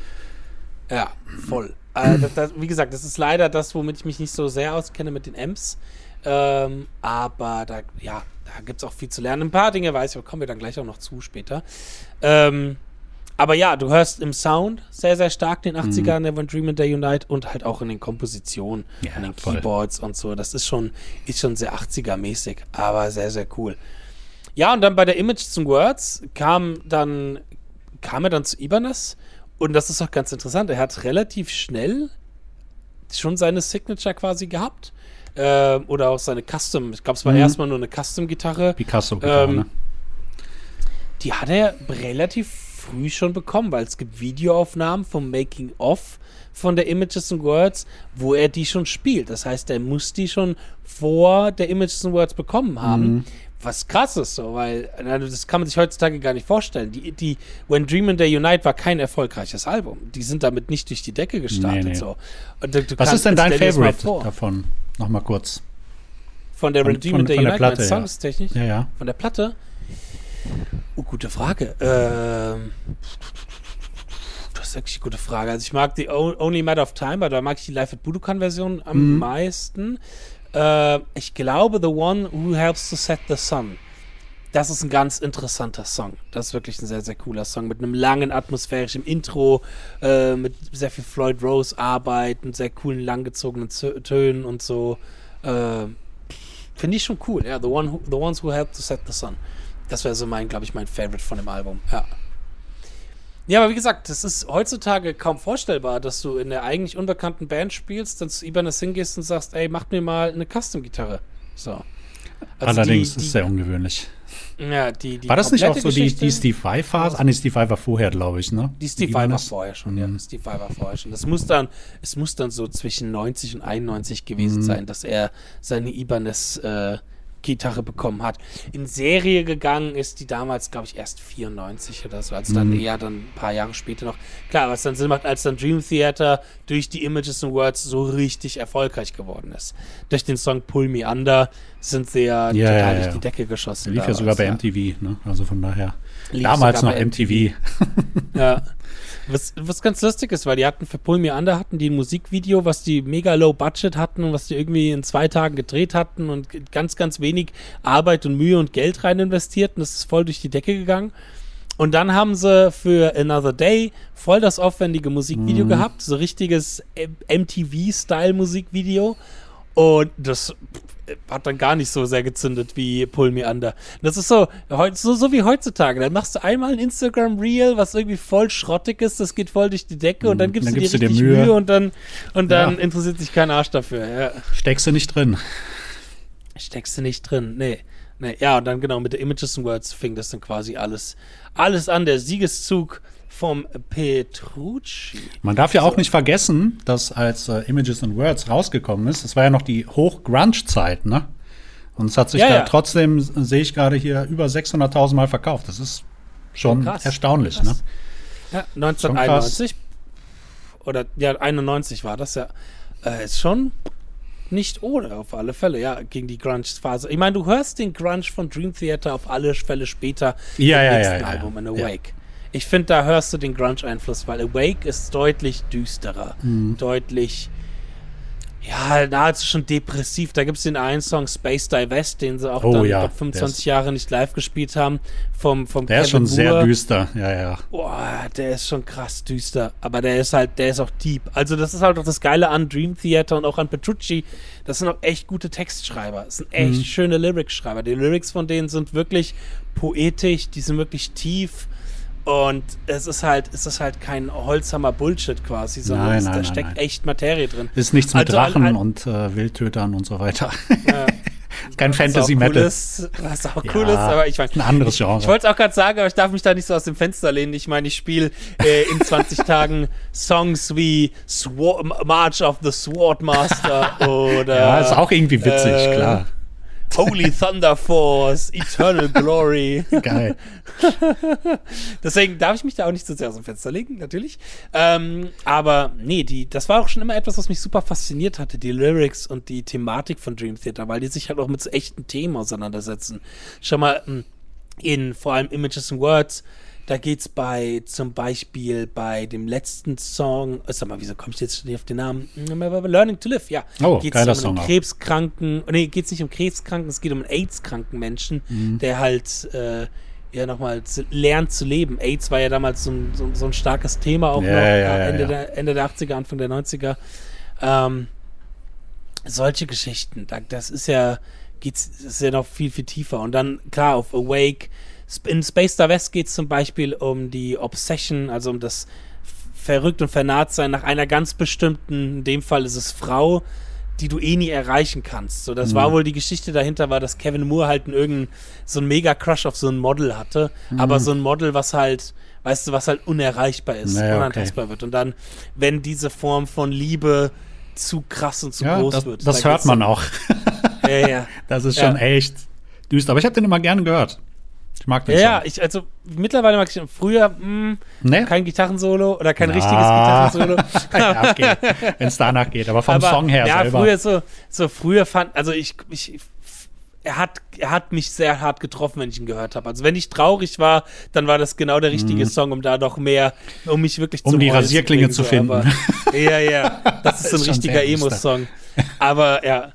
Speaker 1: Ja, voll. Äh, das, das, wie gesagt, das ist leider das, womit ich mich nicht so sehr auskenne mit den M's. Ähm, aber da, ja, da gibt es auch viel zu lernen. Ein paar Dinge weiß ich, aber kommen wir dann gleich auch noch zu später. Ähm, aber ja, du hörst im Sound sehr, sehr stark den achtzigern, der When Dream and They Unite und halt auch in den Kompositionen,
Speaker 2: Ja,
Speaker 1: an den
Speaker 2: voll.
Speaker 1: Keyboards und so. Das ist schon, ist schon sehr achtziger-mäßig, aber sehr, sehr cool. Ja, und dann bei der Images and Words kam dann, kam er dann zu Ibanez. Und das ist auch ganz interessant. Er hat relativ schnell schon seine Signature quasi gehabt. Ähm, oder auch seine Custom. Ich glaube, es war
Speaker 2: Mhm.
Speaker 1: erstmal nur eine Custom-Gitarre.
Speaker 2: Picasso,
Speaker 1: Ähm,
Speaker 2: ne?
Speaker 1: Die hat er relativ früh schon bekommen, weil es gibt Videoaufnahmen vom Making-of von der Images and Words, wo er die schon spielt. Das heißt, er muss die schon vor der Images and Words bekommen haben.
Speaker 2: Mhm.
Speaker 1: Was krass ist so, weil na, das kann man sich heutzutage gar nicht vorstellen. Die, die When Dream and They Unite war kein erfolgreiches Album. Die sind damit nicht durch die Decke gestartet.
Speaker 2: Nee, nee.
Speaker 1: So. Und du, du
Speaker 2: Was
Speaker 1: kannst-
Speaker 2: ist denn dein
Speaker 1: stell dir das mal
Speaker 2: Favorite
Speaker 1: vor.
Speaker 2: davon? Nochmal kurz.
Speaker 1: Von der
Speaker 2: Von-
Speaker 1: When Dream
Speaker 2: von-
Speaker 1: and They
Speaker 2: von der
Speaker 1: Unite,
Speaker 2: Platte,
Speaker 1: meinst
Speaker 2: ja.
Speaker 1: du, Songstechnisch?
Speaker 2: Ja, ja.
Speaker 1: Von der Platte? Oh, gute Frage. Ähm, das ist wirklich eine gute Frage. Also ich mag die O- Only Matter of Time, aber da mag ich die Live at Budokan-Version am
Speaker 2: Mhm.
Speaker 1: meisten. Äh, ich glaube, The One Who Helps to Set the Sun. Das ist ein ganz interessanter Song. Das ist wirklich ein sehr, sehr cooler Song mit einem langen atmosphärischen Intro, äh, mit sehr viel Floyd Rose Arbeit, mit sehr coolen, langgezogenen Z- Tönen und so. Äh, Finde ich schon cool. Ja, The One who, The Ones Who Helped to Set the Sun. Das wäre so mein, glaube ich, mein Favorite von dem Album. Ja. Ja, aber wie gesagt, es ist heutzutage kaum vorstellbar, dass du in der eigentlich unbekannten Band spielst, dann zu Ibanez hingehst und sagst, ey, mach mir mal eine Custom-Gitarre. So.
Speaker 2: Also Allerdings die, die, ist sehr ungewöhnlich.
Speaker 1: Ja, die, die
Speaker 2: war das nicht auch so die,
Speaker 1: Geschichte?
Speaker 2: die Steve Vai-Phase? Ah, nee, Steve Vai war vorher, glaube ich, ne?
Speaker 1: Die Steve Vai war vorher schon, mhm. ja. Steve Vai war vorher schon. Das muss dann, es muss dann so zwischen neunzig und einundneunzig gewesen mhm. sein, dass er seine Ibanez äh, Gitarre bekommen hat. In Serie gegangen ist die damals, glaube ich, erst vierundneunzig oder so, als dann mhm. eher dann ein paar Jahre später noch. Klar, was dann Sinn macht, als dann Dream Theater durch die Images and Words so richtig erfolgreich geworden ist. Durch den Song Pull Me Under sind sie ja,
Speaker 2: ja
Speaker 1: total
Speaker 2: ja,
Speaker 1: durch
Speaker 2: ja.
Speaker 1: die Decke geschossen.
Speaker 2: Lief ja sogar bei ja. M T V, ne? Also von daher.
Speaker 1: Lief
Speaker 2: damals noch M T V.
Speaker 1: M T V. Ja. Was, was ganz lustig ist, weil die hatten für Pull Me Under hatten die ein Musikvideo, was die mega low budget hatten und was die irgendwie in zwei Tagen gedreht hatten und ganz, ganz wenig Arbeit und Mühe und Geld rein investierten. Das ist voll durch die Decke gegangen. Und dann haben sie für Another Day voll das aufwendige Musikvideo mhm. gehabt, so richtiges M T V-Style-Musikvideo. Und das hat dann gar nicht so sehr gezündet wie Pull Me Under. Das ist so, so, so wie heutzutage. Dann machst du einmal ein Instagram-Reel, was irgendwie voll schrottig ist, das geht voll durch die Decke und dann gibst dann du dir richtig Mühe. Mühe und dann, und dann ja. interessiert sich kein Arsch dafür. Ja.
Speaker 2: Steckst du nicht drin.
Speaker 1: Steckst du nicht drin, nee. nee. Ja, und dann genau mit der Images and Words fing das dann quasi alles, alles an, der Siegeszug vom Petrucci.
Speaker 2: Man darf ja so. auch nicht vergessen, dass als äh, Images and Words rausgekommen ist, das war ja noch die Hoch-Grunge-Zeit, ne? Und es hat sich
Speaker 1: ja,
Speaker 2: da
Speaker 1: ja.
Speaker 2: trotzdem, sehe ich gerade hier, über sechshunderttausend Mal verkauft. Das ist schon krass. erstaunlich, krass. ne?
Speaker 1: Ja, neunzehnhunderteinundneunzig oder ja, einundneunzig war das ja. Äh, ist schon nicht ohne, auf alle Fälle, ja, gegen die Grunge-Phase. Ich meine, du hörst den Grunge von Dream Theater auf alle Fälle später
Speaker 2: ja,
Speaker 1: im
Speaker 2: ja,
Speaker 1: nächsten
Speaker 2: ja,
Speaker 1: Album,
Speaker 2: ja.
Speaker 1: in Awake. Ja. Ich finde, da hörst du den Grunge-Einfluss, weil Awake ist deutlich düsterer, mhm. deutlich, ja, nahezu schon depressiv. Da gibt es den einen Song, Space Divest, den sie auch
Speaker 2: oh,
Speaker 1: dann
Speaker 2: ja,
Speaker 1: fünfundzwanzig Jahre nicht live gespielt haben, vom, vom
Speaker 2: Der
Speaker 1: Kevin
Speaker 2: ist schon
Speaker 1: Moore.
Speaker 2: sehr düster, ja, ja.
Speaker 1: Boah, der ist schon krass düster, aber der ist halt, der ist auch deep. Also das ist halt auch das Geile an Dream Theater und auch an Petrucci, das sind auch echt gute Textschreiber, das sind echt mhm. schöne Lyrics-Schreiber. Die Lyrics von denen sind wirklich poetisch, die sind wirklich tief. Und es ist halt, es ist halt kein holzhammer Bullshit quasi, sondern
Speaker 2: nein,
Speaker 1: es,
Speaker 2: nein,
Speaker 1: da
Speaker 2: nein,
Speaker 1: steckt
Speaker 2: nein.
Speaker 1: echt Materie drin.
Speaker 2: Ist nichts mit
Speaker 1: also,
Speaker 2: Drachen
Speaker 1: an, an,
Speaker 2: und äh, Wildtötern und so weiter.
Speaker 1: Ja.
Speaker 2: Kein Fantasy-Metal.
Speaker 1: Was auch cool ist, aber ich meine,
Speaker 2: ein anderes Genre.
Speaker 1: Ich, ich wollte es auch gerade sagen, aber ich darf mich da nicht so aus dem Fenster lehnen. Ich meine, ich spiele äh, in zwanzig Tagen Songs wie Sword, March of the Swordmaster oder
Speaker 2: ja, ist auch irgendwie witzig, äh, klar.
Speaker 1: Holy Thunder Force, Eternal Glory.
Speaker 2: Geil.
Speaker 1: Deswegen darf ich mich da auch nicht so sehr aus dem Fenster legen, natürlich. Ähm, aber nee, die, das war auch schon immer etwas, was mich super fasziniert hatte, die Lyrics und die Thematik von Dream Theater, weil die sich halt auch mit so echten Themen auseinandersetzen. Schau mal, in vor allem Images and Words, da geht's bei, zum Beispiel bei dem letzten Song, oh, sag mal, wieso komme ich jetzt nicht auf den Namen? Learning to Live, ja.
Speaker 2: Oh,
Speaker 1: geht's
Speaker 2: geiler
Speaker 1: um
Speaker 2: Song
Speaker 1: einen krebskranken, nee, geht's nicht um krebskranken, es geht um einen AIDS-kranken Menschen, mhm. der halt, äh, ja, nochmal lernt zu leben. AIDS war ja damals so ein, so, so ein starkes Thema, auch
Speaker 2: ja,
Speaker 1: noch
Speaker 2: ja, ja,
Speaker 1: Ende,
Speaker 2: ja.
Speaker 1: Der, Ende der achtziger, Anfang der neunziger. Ähm, solche Geschichten, das ist ja, geht's, ist ja noch viel, viel tiefer. Und dann, klar, auf Awake, in Space Divest geht es zum Beispiel um die Obsession, also um das Verrückt- und Vernarrtsein nach einer ganz bestimmten, in dem Fall ist es Frau, die du eh nie erreichen kannst. So, das mhm. war wohl die Geschichte dahinter, war, dass Kevin Moore halt einen irgendeinen, so einen Mega-Crush auf so ein Model hatte, mhm. aber so ein Model, was halt, weißt du, was halt unerreichbar ist,
Speaker 2: naja,
Speaker 1: unantastbar okay. wird. Und dann, wenn diese Form von Liebe zu krass und zu
Speaker 2: ja,
Speaker 1: groß
Speaker 2: das,
Speaker 1: wird.
Speaker 2: Das
Speaker 1: da
Speaker 2: hört man auch.
Speaker 1: ja, ja.
Speaker 2: Das ist schon ja. echt düster. Aber ich habe den immer gerne gehört. Ich mag den
Speaker 1: ja,
Speaker 2: schon.
Speaker 1: Ja, ich, also mittlerweile mag ich den. Früher mh,
Speaker 2: nee.
Speaker 1: kein Gitarrensolo oder kein
Speaker 2: ja.
Speaker 1: richtiges Gitarrensolo.
Speaker 2: ja, okay. Wenn es danach geht, aber vom
Speaker 1: aber,
Speaker 2: Song her
Speaker 1: ja,
Speaker 2: selber.
Speaker 1: früher so, so früher fand, also ich, ich er hat, er hat mich sehr hart getroffen, wenn ich ihn gehört habe. Also wenn ich traurig war, dann war das genau der richtige mm. Song, um da noch mehr, um mich wirklich
Speaker 2: um
Speaker 1: zu
Speaker 2: die Rasierklinge zu, zu finden.
Speaker 1: Aber, ja, ja, das ist so ein richtiger Emo-Song. Aber ja.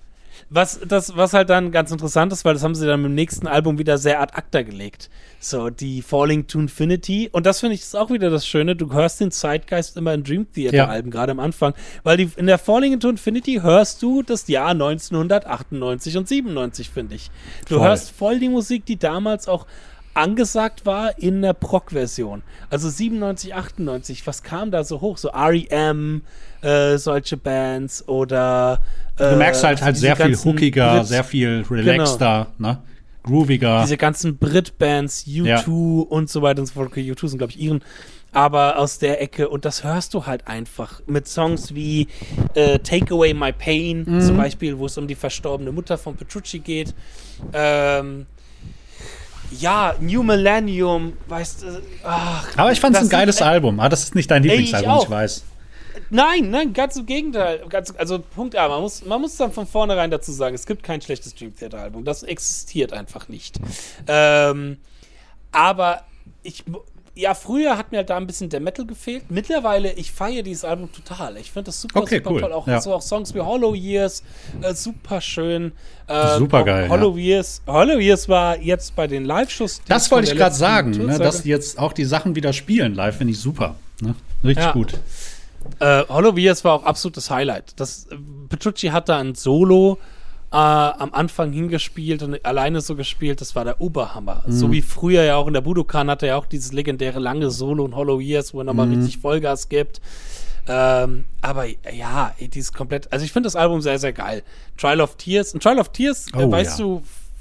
Speaker 1: Was, das, was halt dann ganz interessant ist, weil das haben sie dann mit dem nächsten Album wieder sehr ad acta gelegt. So, die Falling to Infinity. Und das finde ich ist auch wieder das Schöne. Du hörst den Zeitgeist immer in Dream Theater-Alben, ja. gerade am Anfang. Weil die, in der Falling to Infinity hörst du das Jahr neunzehnhundertachtundneunzig und siebenundneunzig, finde ich. Du voll. hörst voll die Musik, die damals auch angesagt war in der Prog-Version. Also siebenundneunzig, achtundneunzig, was kam da so hoch? So R E M, äh, solche Bands oder äh,
Speaker 2: du merkst halt halt sehr viel hookiger, Brit- sehr viel relaxter, genau. ne? grooviger.
Speaker 1: Diese ganzen Brit-Bands, U zwei ja. und so weiter und so fort. Okay, U zwei sind, glaube ich, ihren. Aber aus der Ecke, und das hörst du halt einfach mit Songs wie äh, Take Away My Pain, mhm. zum Beispiel, wo es um die verstorbene Mutter von Petrucci geht. Ähm, Ja, New Millennium, weißt du, ach.
Speaker 2: Aber ich fand es ein geiles sind, Album. Ah, das ist nicht dein Lieblingsalbum, ich, ich weiß.
Speaker 1: Nein, nein, ganz im Gegenteil. Ganz, also Punkt A, man muss, man muss dann von vornherein dazu sagen, es gibt kein schlechtes Dream Theater Album. Das existiert einfach nicht. Ähm, aber ich, ja, früher hat mir halt da ein bisschen der Metal gefehlt. Mittlerweile, ich feiere dieses Album total. Ich finde das super,
Speaker 2: okay,
Speaker 1: super
Speaker 2: cool.
Speaker 1: toll. Auch,
Speaker 2: ja.
Speaker 1: so auch Songs wie Hollow Years, äh, super schön.
Speaker 2: Äh, super geil.
Speaker 1: Hollow,
Speaker 2: ja.
Speaker 1: Years, Hollow Years war jetzt bei den Live-Shows.
Speaker 2: Das wollte ich gerade sagen, ne, dass die jetzt auch die Sachen wieder spielen live, finde ich super. Ne? Richtig
Speaker 1: ja.
Speaker 2: gut.
Speaker 1: Äh, Hollow Years war auch absolutes Highlight. Das, äh, Petrucci hat da ein Solo äh, am Anfang hingespielt und alleine so gespielt, das war der Oberhammer. Mhm. So wie früher ja auch in der Budokan hatte er auch dieses legendäre lange Solo in Hollow Years, wo er nochmal mhm. richtig Vollgas gibt. Ähm, aber ja, dieses komplett, also ich finde das Album sehr, sehr geil. Trial of Tears. Und Trial of Tears,
Speaker 2: oh,
Speaker 1: äh, weißt
Speaker 2: ja.
Speaker 1: du,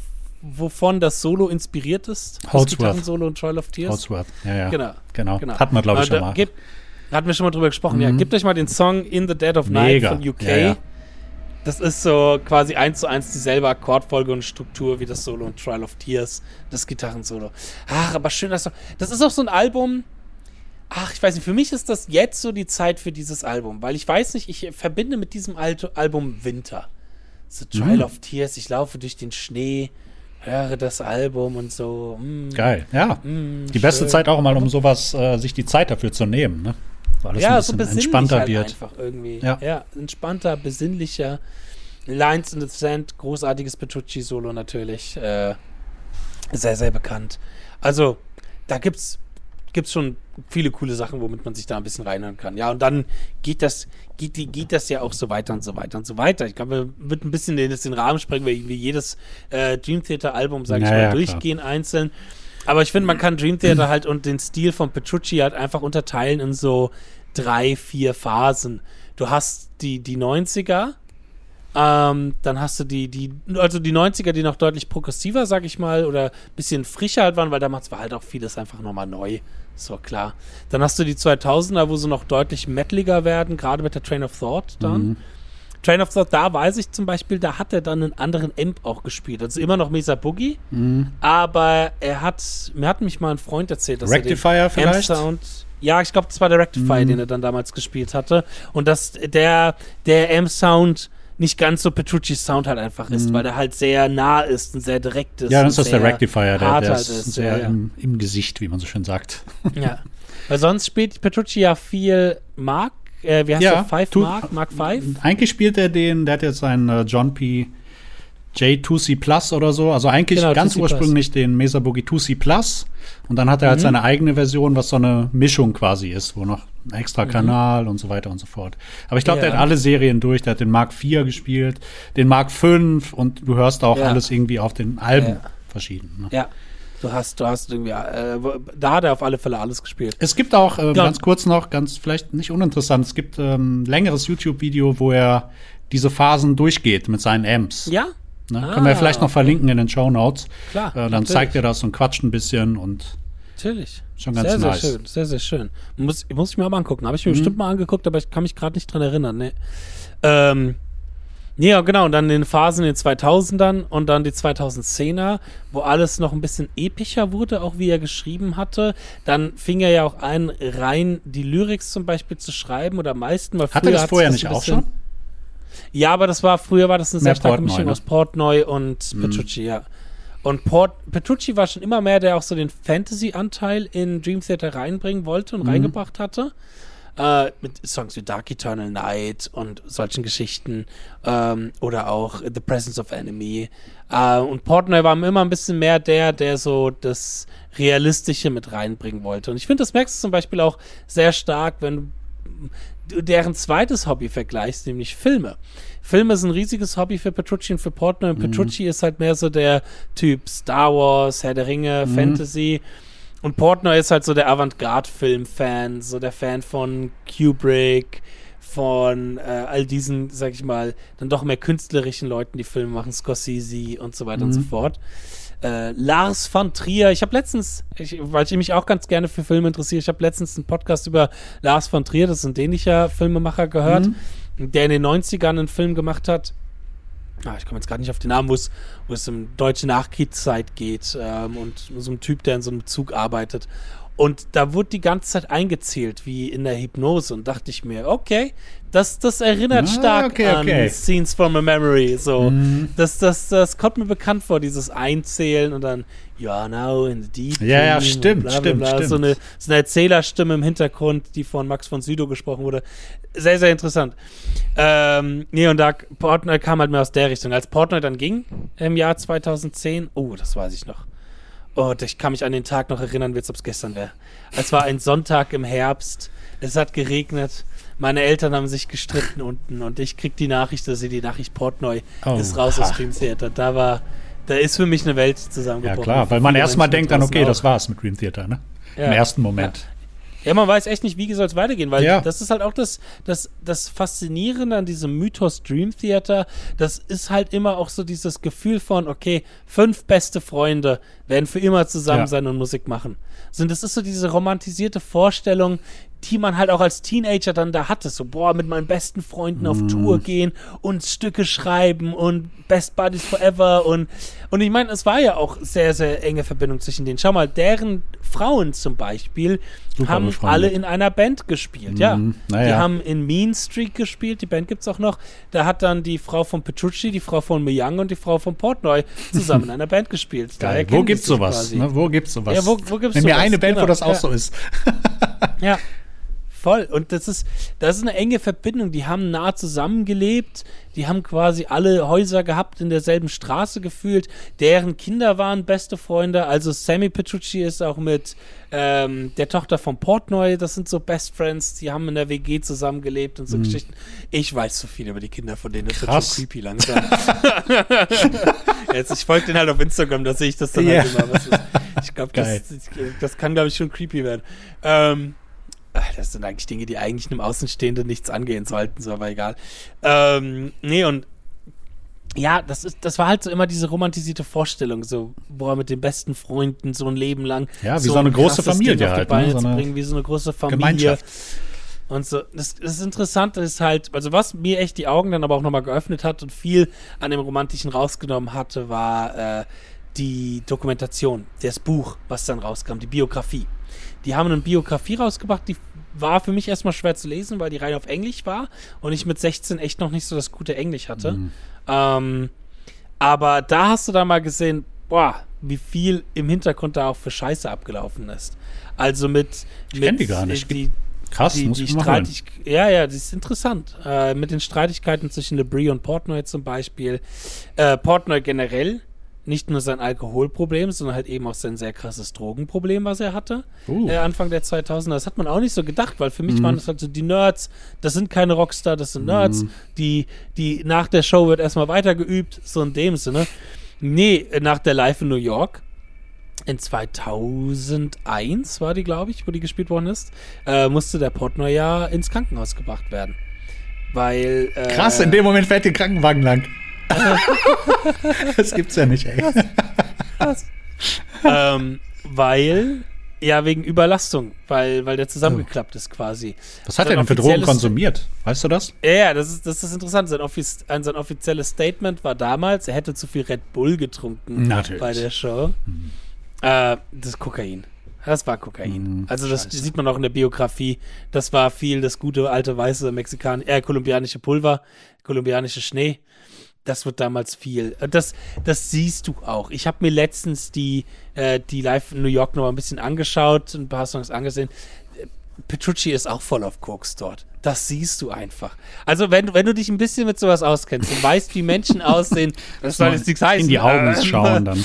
Speaker 1: wovon das Solo inspiriert ist?
Speaker 2: Holdsworth.
Speaker 1: Das Solo und Trial of Tears?
Speaker 2: Holdsworth, ja, ja.
Speaker 1: Genau.
Speaker 2: genau.
Speaker 1: genau.
Speaker 2: Hat man, glaube ich,
Speaker 1: äh,
Speaker 2: schon mal.
Speaker 1: Gibt, hatten wir schon mal drüber gesprochen.
Speaker 2: Mhm.
Speaker 1: Ja, gebt euch mal den Song In the Dead of Night
Speaker 2: Mega.
Speaker 1: von U K.
Speaker 2: Ja, ja.
Speaker 1: Das ist so quasi eins zu eins dieselbe Akkordfolge und Struktur wie das Solo und Trial of Tears, das Gitarrensolo. Ach, aber schön, dass das ist auch so ein Album. Ach, ich weiß nicht, für mich ist das jetzt so die Zeit für dieses Album, weil ich weiß nicht, ich verbinde mit diesem Alt- Album Winter. So Trial
Speaker 2: mhm.
Speaker 1: of Tears, ich laufe durch den Schnee, höre das Album und so. Mm,
Speaker 2: Geil, ja.
Speaker 1: Mm,
Speaker 2: die beste
Speaker 1: schön.
Speaker 2: Zeit auch mal, um sowas, äh, sich die Zeit dafür zu nehmen, ne? Weil es
Speaker 1: ja,
Speaker 2: ein
Speaker 1: so
Speaker 2: bisschen
Speaker 1: besinnlich
Speaker 2: entspannter
Speaker 1: halt
Speaker 2: wird.
Speaker 1: einfach irgendwie.
Speaker 2: Ja.
Speaker 1: ja, entspannter, besinnlicher. Lines in the Sand, großartiges Petrucci-Solo natürlich. Äh, sehr, sehr bekannt. Also, da gibt's gibt's schon viele coole Sachen, womit man sich da ein bisschen reinhören kann. Ja, und dann geht das, geht, die, geht das ja auch so weiter und so weiter und so weiter. Ich glaube, wir wird ein bisschen den, den Rahmen sprengen, weil wie jedes äh, Dream Theater-Album, sage ich
Speaker 2: naja,
Speaker 1: mal, durchgehen klar. einzeln. Aber ich finde, man kann Dream Theater halt und den Stil von Petrucci halt einfach unterteilen in so drei, vier Phasen. Du hast die, die neunziger, ähm, dann hast du die, die, also die neunziger, die noch deutlich progressiver, sag ich mal, oder ein bisschen frischer halt waren, weil damals war halt auch vieles einfach nochmal neu. So, klar. Dann hast du die zweitausender, wo sie noch deutlich metaliger werden, gerade mit der Train of Thought dann. Mhm. Train of Thought, da weiß ich zum Beispiel, da hat er dann einen anderen Amp auch gespielt. Also immer noch Mesa Boogie,
Speaker 2: mhm. aber
Speaker 1: er hat, mir hat mich mal ein Freund erzählt, dass
Speaker 2: Rectifier
Speaker 1: er den
Speaker 2: vielleicht?
Speaker 1: Amp-Sound, ja, ich glaube, das war der Rectifier,
Speaker 2: mhm.
Speaker 1: den er dann damals gespielt hatte. Und dass der, der Amp-Sound nicht ganz so Petrucci's Sound halt einfach ist, mhm. weil der halt sehr nah ist und sehr direkt ist.
Speaker 2: Ja, das ist der Rectifier, der, der
Speaker 1: halt
Speaker 2: ist,
Speaker 1: ist
Speaker 2: sehr
Speaker 1: ja, ja.
Speaker 2: Im, im Gesicht, wie man so schön sagt.
Speaker 1: Ja, weil sonst spielt Petrucci ja viel Mark, äh, wie heißt
Speaker 2: ja,
Speaker 1: der? Five
Speaker 2: tu,
Speaker 1: Mark? Mark Five?
Speaker 2: Eigentlich spielt er den, der hat jetzt seinen äh, John P. J zwei C Plus oder so, also eigentlich
Speaker 1: genau,
Speaker 2: ganz ursprünglich den Mesa Boogie zwei C Plus und dann hat er halt mhm. seine eigene Version, was so eine Mischung quasi ist, wo noch ein extra Kanal mhm. und so weiter und so fort. Aber ich glaube, ja. der hat alle Serien durch, der hat den Mark vier gespielt, den Mark fünf und du hörst auch ja. alles irgendwie auf den Alben ja. verschieden. Ne?
Speaker 1: Ja, du hast, du hast irgendwie, äh, da hat er auf alle Fälle alles gespielt.
Speaker 2: Es gibt auch, äh, ganz kurz noch, ganz vielleicht nicht uninteressant, es gibt ähm, ein längeres YouTube-Video, wo er diese Phasen durchgeht mit seinen Amps.
Speaker 1: Ja?
Speaker 2: Ne?
Speaker 1: Ah,
Speaker 2: Können wir vielleicht noch verlinken in den Shownotes.
Speaker 1: Klar.
Speaker 2: Äh, dann
Speaker 1: natürlich.
Speaker 2: zeigt er das und quatscht ein bisschen und
Speaker 1: natürlich.
Speaker 2: Schon ganz
Speaker 1: sehr,
Speaker 2: nice.
Speaker 1: Sehr schön, sehr, sehr schön. Muss, muss ich mir auch mal angucken. Habe ich mir
Speaker 2: mhm.
Speaker 1: bestimmt mal angeguckt, aber ich kann mich gerade nicht dran erinnern. Nee. Ähm, ja, genau. Und dann in den Phasen in den zweitausendern und dann die zweitausendzehner, wo alles noch ein bisschen epischer wurde, auch wie er geschrieben hatte. Dann fing er ja auch an, rein die Lyrics zum Beispiel zu schreiben oder am meisten. Weil
Speaker 2: hat er das vorher nicht auch schon?
Speaker 1: Ja, aber das war, früher war das eine
Speaker 2: mehr
Speaker 1: sehr starke
Speaker 2: Portnoy,
Speaker 1: Mischung
Speaker 2: ne?
Speaker 1: aus Portnoy und mhm. Petrucci, ja. Und Port, Petrucci war schon immer mehr, der auch so den Fantasy-Anteil in Dream Theater reinbringen wollte und mhm. reingebracht hatte. äh, mit Songs wie Dark Eternal Night und solchen Geschichten ähm, oder auch The Presence of Enemy. Äh, und Portnoy war immer ein bisschen mehr der, der so das Realistische mit reinbringen wollte. Und ich finde, das merkst du zum Beispiel auch sehr stark, wenn du deren zweites Hobby vergleichst, nämlich Filme. Filme sind ein riesiges Hobby für Petrucci und für Portnoy. Und mhm. Petrucci ist halt mehr so der Typ Star Wars, Herr der Ringe, mhm. Fantasy. Und Portnoy ist halt so der Avantgarde-Film-Fan, so der Fan von Kubrick, von äh, all diesen, sag ich mal, dann doch mehr künstlerischen Leuten, die Filme machen, Scorsese und so weiter mhm. und so fort. Äh, Lars von Trier, ich habe letztens, ich, weil ich mich auch ganz gerne für Filme interessiere, ich habe letztens einen Podcast über Lars von Trier, das ist ein dänischer Filmemacher, gehört, mhm. der in den neunzigern einen Film gemacht hat. Ah, ich komme jetzt gerade nicht auf den Namen, wo es, wo es um deutsche Nachkriegszeit geht ähm, und so ein Typ, der in so einem Zug arbeitet. Und da wurde die ganze Zeit eingezählt, wie in der Hypnose. Und dachte ich mir, okay, das, das erinnert ah, stark
Speaker 2: okay,
Speaker 1: an
Speaker 2: okay.
Speaker 1: Scenes from a Memory. So.
Speaker 2: Mhm.
Speaker 1: Das, das, das kommt mir bekannt vor, dieses Einzählen und dann, ja, now in the deep.
Speaker 2: Ja, ja, stimmt, bla, bla,
Speaker 1: stimmt,
Speaker 2: bla.
Speaker 1: stimmt. So eine, so eine Erzählerstimme im Hintergrund, die von Max von Sydow gesprochen wurde. Sehr, sehr interessant. Ähm, nee, und da Portnoy kam halt mehr aus der Richtung. Als Portnoy dann ging im Jahr zweitausendzehn, oh, das weiß ich noch. Oh, ich kann mich an den Tag noch erinnern, wie als ob es gestern wäre. Es war ein Sonntag im Herbst, es hat geregnet, meine Eltern haben sich gestritten unten und ich krieg die Nachricht, dass sie die Nachricht Portnoy oh, ist raus aus Dream Theater. Da war, da ist für mich eine Welt zusammengebrochen.
Speaker 2: Ja klar, weil man erstmal denkt dann, okay, auch. Das war's mit Dream Theater, ne? Ja. Im ersten Moment.
Speaker 1: Ja. Ja, man weiß echt nicht, wie soll es weitergehen, weil
Speaker 2: ja.
Speaker 1: das ist halt auch das, das, das Faszinierende an diesem Mythos Dream Theater, das ist halt immer auch so dieses Gefühl von, okay, fünf beste Freunde werden für immer zusammen ja. sein und Musik machen. So, das ist so diese romantisierte Vorstellung, die man halt auch als Teenager dann da hatte, so, boah, mit meinen besten Freunden mm. auf Tour gehen und Stücke schreiben und Best Buddies Forever und, und ich meine, es war ja auch sehr, sehr enge Verbindung zwischen denen. Schau mal, deren Frauen zum Beispiel Super haben befreundet. Alle in einer Band gespielt, mm. ja.
Speaker 2: Naja.
Speaker 1: Die haben in Mean Street gespielt, die Band gibt's auch noch. Da hat dann die Frau von Petrucci, die Frau von Myung und die Frau von Portnoy zusammen in einer Band gespielt.
Speaker 2: Geil. Wo gibt's sowas? Ne? Wo gibt's sowas?
Speaker 1: Ja, wo, wo gibt's
Speaker 2: Nimm mir eine Band,
Speaker 1: genau.
Speaker 2: wo das auch
Speaker 1: ja.
Speaker 2: so ist.
Speaker 1: Ja. Voll. Und das ist, das ist eine enge Verbindung. Die haben nah zusammengelebt. Die haben quasi alle Häuser gehabt, in derselben Straße gefühlt. Deren Kinder waren beste Freunde. Also Sammy Petrucci ist auch mit ähm, der Tochter von Portnoy. Das sind so Best Friends. Die haben in der W G zusammengelebt und so mhm. Geschichten. Ich weiß so viel über die Kinder von denen. Das
Speaker 2: Krass.
Speaker 1: wird schon creepy langsam. Jetzt, ich folge denen halt auf Instagram, da sehe ich das dann
Speaker 2: yeah.
Speaker 1: halt immer. Was ist. Ich glaube, das, das kann, glaube ich, schon creepy werden. Ähm, Das sind eigentlich Dinge, die eigentlich einem Außenstehenden nichts angehen sollten, so, aber egal. Ähm, nee, und ja, das ist, das war halt so immer diese romantisierte Vorstellung, so, boah, mit den besten Freunden so ein Leben lang.
Speaker 2: Ja, wie so, so eine große Familie
Speaker 1: Ding auf die
Speaker 2: halt.
Speaker 1: Beine
Speaker 2: Ne? So
Speaker 1: zu
Speaker 2: eine
Speaker 1: bringen, wie so eine große Familie.
Speaker 2: Gemeinschaft.
Speaker 1: Und so, das, das Interessante ist halt, also was mir echt die Augen dann aber auch nochmal geöffnet hat und viel an dem Romantischen rausgenommen hatte, war äh, die Dokumentation, das Buch, was dann rauskam, die Biografie. Die haben eine Biografie rausgebracht, die war für mich erstmal schwer zu lesen, weil die rein auf Englisch war und ich mit sechzehn echt noch nicht so das gute Englisch hatte. Mhm. Ähm, aber da hast du dann mal gesehen, boah, wie viel im Hintergrund da auch für Scheiße abgelaufen ist. Also mit...
Speaker 2: Ich
Speaker 1: mit
Speaker 2: kenn die gar nicht.
Speaker 1: Die,
Speaker 2: Krass,
Speaker 1: die,
Speaker 2: muss
Speaker 1: die
Speaker 2: ich mal
Speaker 1: Streitig- Ja, ja, das ist interessant. Äh, mit den Streitigkeiten zwischen LeBrie und Portnoy zum Beispiel. Äh, Portnoy generell, nicht nur sein Alkoholproblem, sondern halt eben auch sein sehr krasses Drogenproblem, was er hatte,
Speaker 2: uh.
Speaker 1: äh, Anfang der zweitausender. Das hat man auch nicht so gedacht, weil für mich
Speaker 2: mm.
Speaker 1: waren das halt so die Nerds, das sind keine Rockstar, das sind Nerds,
Speaker 2: mm.
Speaker 1: die, die nach der Show wird erstmal weitergeübt, so in dem Sinne. Nee, nach der Live in New York, in zweitausendeins war die, glaube ich, wo die gespielt worden ist, äh, musste der Portnoy ja ins Krankenhaus gebracht werden. Weil äh,
Speaker 2: Krass, in dem Moment fährt der Krankenwagen lang. Das gibt's ja nicht, ey.
Speaker 1: Was? Was? ähm, weil, ja, wegen Überlastung, weil, weil der zusammengeklappt ist quasi.
Speaker 2: Was hat
Speaker 1: sein
Speaker 2: er denn für Drogen konsumiert? Weißt du das?
Speaker 1: Ja, ja, das ist, das ist interessant. Sein, offiz sein offizielles Statement war damals, er hätte zu viel Red Bull getrunken
Speaker 2: Natürlich.
Speaker 1: bei der Show. Hm. Äh, das ist Kokain. Das war Kokain.
Speaker 2: Hm,
Speaker 1: also das
Speaker 2: Scheiße.
Speaker 1: sieht man auch in der Biografie. Das war viel das gute, alte, weiße, Mexikan äh, kolumbianische Pulver, kolumbianische Schnee. Das wird damals viel. Das, das siehst du auch. Ich habe mir letztens die, äh, die Live in New York noch ein bisschen angeschaut, ein paar Songs angesehen. Petrucci ist auch voll auf Koks dort. Das siehst du einfach. Also wenn, wenn du dich ein bisschen mit sowas auskennst und weißt, wie Menschen aussehen, das soll jetzt nichts heißen.
Speaker 2: In die Augen äh, schauen dann.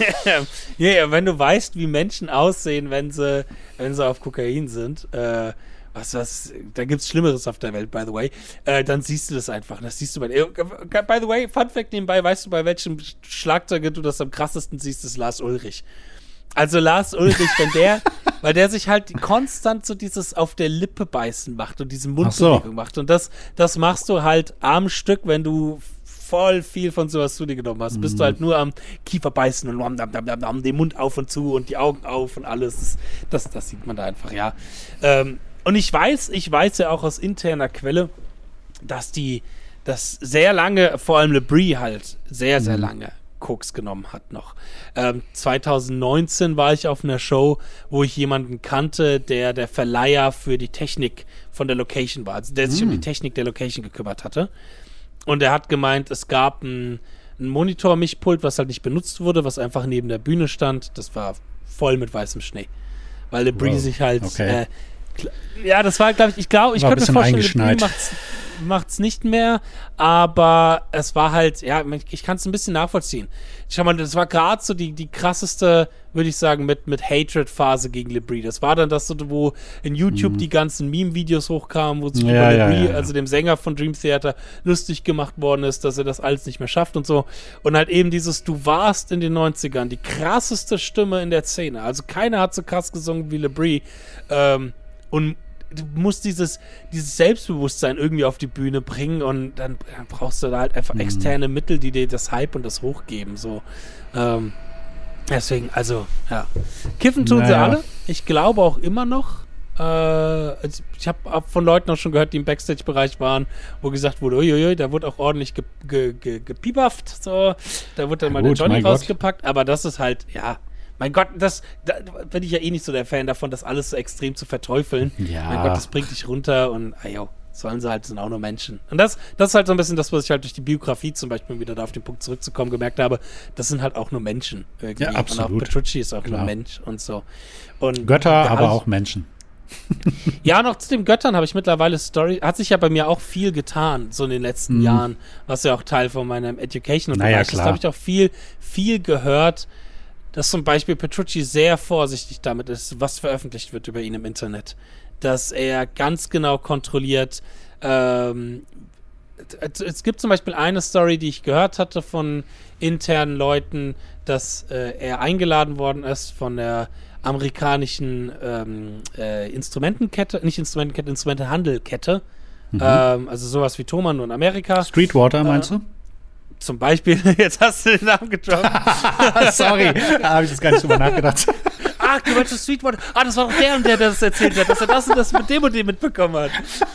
Speaker 1: Ja, yeah, wenn du weißt, wie Menschen aussehen, wenn sie, wenn sie auf Kokain sind, äh, was, was, da gibt's Schlimmeres auf der Welt, by the way, äh, dann siehst du das einfach. Das siehst du bei, by the way, Fun Fact nebenbei, weißt du, bei welchem Schlagzeuger du das am krassesten siehst, ist Lars Ulrich. Also Lars Ulrich, wenn der, weil der sich halt konstant so dieses auf der Lippe beißen macht und diese Mundbewegung so. macht. Und das, das machst du halt am Stück, wenn du voll viel von sowas zu dir genommen hast. Mm. Bist du halt nur am Kiefer beißen und den Mund auf und zu und die Augen auf und alles. Das, das sieht man da einfach, ja. Ähm, und ich weiß, ich weiß ja auch aus interner Quelle, dass die, dass sehr lange, vor allem LeBrie halt, sehr, sehr mm. lange Koks genommen hat noch. Ähm, zwanzig neunzehn war ich auf einer Show, wo ich jemanden kannte, der der Verleiher für die Technik von der Location war, also der sich mm. um die Technik der Location gekümmert hatte. Und er hat gemeint, es gab ein, ein Monitor-Mischpult, was halt nicht benutzt wurde, was einfach neben der Bühne stand. Das war voll mit weißem Schnee. Weil LeBrie wow. sich halt
Speaker 2: okay.
Speaker 1: äh, ja, das war, glaube ich, ich glaube, ich könnte mir vorstellen, LeBrie macht's, macht's nicht mehr, aber es war halt, ja, ich kann es ein bisschen nachvollziehen. Schau mal, das war gerade so die, die krasseste, würde ich sagen, mit, mit Hatred-Phase gegen LeBrie. Das war dann das, wo in YouTube mhm. die ganzen Meme-Videos hochkamen, wo sich
Speaker 2: ja,
Speaker 1: über
Speaker 2: ja,
Speaker 1: LeBrie,
Speaker 2: ja, ja.
Speaker 1: also dem Sänger von Dream Theater, lustig gemacht worden ist, dass er das alles nicht mehr schafft und so. Und halt eben dieses, du warst in den neunzigern die krasseste Stimme in der Szene. Also keiner hat so krass gesungen wie LeBrie. Ähm, Und du musst dieses, dieses Selbstbewusstsein irgendwie auf die Bühne bringen und dann, dann brauchst du da halt einfach mhm. externe Mittel, die dir das Hype und das hochgeben. So. Ähm, deswegen, also, ja. Kiffen tun naja. sie alle. Ich glaube auch immer noch. Äh, also ich habe von Leuten auch schon gehört, die im Backstage-Bereich waren, wo gesagt wurde, uiuiui, da wurde auch ordentlich ge, ge, ge, gepiepafft. So. Da wurde dann ja, mal gut, der Johnny rausgepackt. Gott. Aber das ist halt, ja. Mein Gott, das da bin ich ja eh nicht so der Fan davon, das alles so extrem zu verteufeln.
Speaker 2: Ja.
Speaker 1: Mein Gott, das bringt dich runter und ayo, sollen sie halt, sind auch nur Menschen. Und das, das ist halt so ein bisschen das, was ich halt durch die Biografie zum Beispiel wieder da auf den Punkt zurückzukommen gemerkt habe, das sind halt auch nur Menschen irgendwie.
Speaker 2: Ja, absolut.
Speaker 1: Und auch Petrucci ist auch Klar. nur Mensch und so. Und
Speaker 2: Götter, aber auch Menschen.
Speaker 1: Ja, noch zu den Göttern habe ich mittlerweile Story, hat sich ja bei mir auch viel getan, so in den letzten mhm. Jahren, was ja auch Teil von meinem Education und
Speaker 2: naja,
Speaker 1: ist. Da habe ich auch viel, viel gehört, dass zum Beispiel Petrucci sehr vorsichtig damit ist, was veröffentlicht wird über ihn im Internet. Dass er ganz genau kontrolliert, ähm, es gibt zum Beispiel eine Story, die ich gehört hatte von internen Leuten, dass äh, er eingeladen worden ist von der amerikanischen ähm, äh, Instrumentenkette, nicht Instrumentenkette, Instrumentehandelkette. Mhm. Ähm, also sowas wie Thomann in Amerika.
Speaker 2: Streetwater meinst äh, du?
Speaker 1: Zum Beispiel, jetzt hast du den Namen gedroppt.
Speaker 2: Sorry, da habe ich jetzt gar nicht drüber nachgedacht.
Speaker 1: Ach, du wolltest Streetwater. Ah, das war auch der, der das erzählt hat, dass er das und das mit dem und dem mitbekommen hat.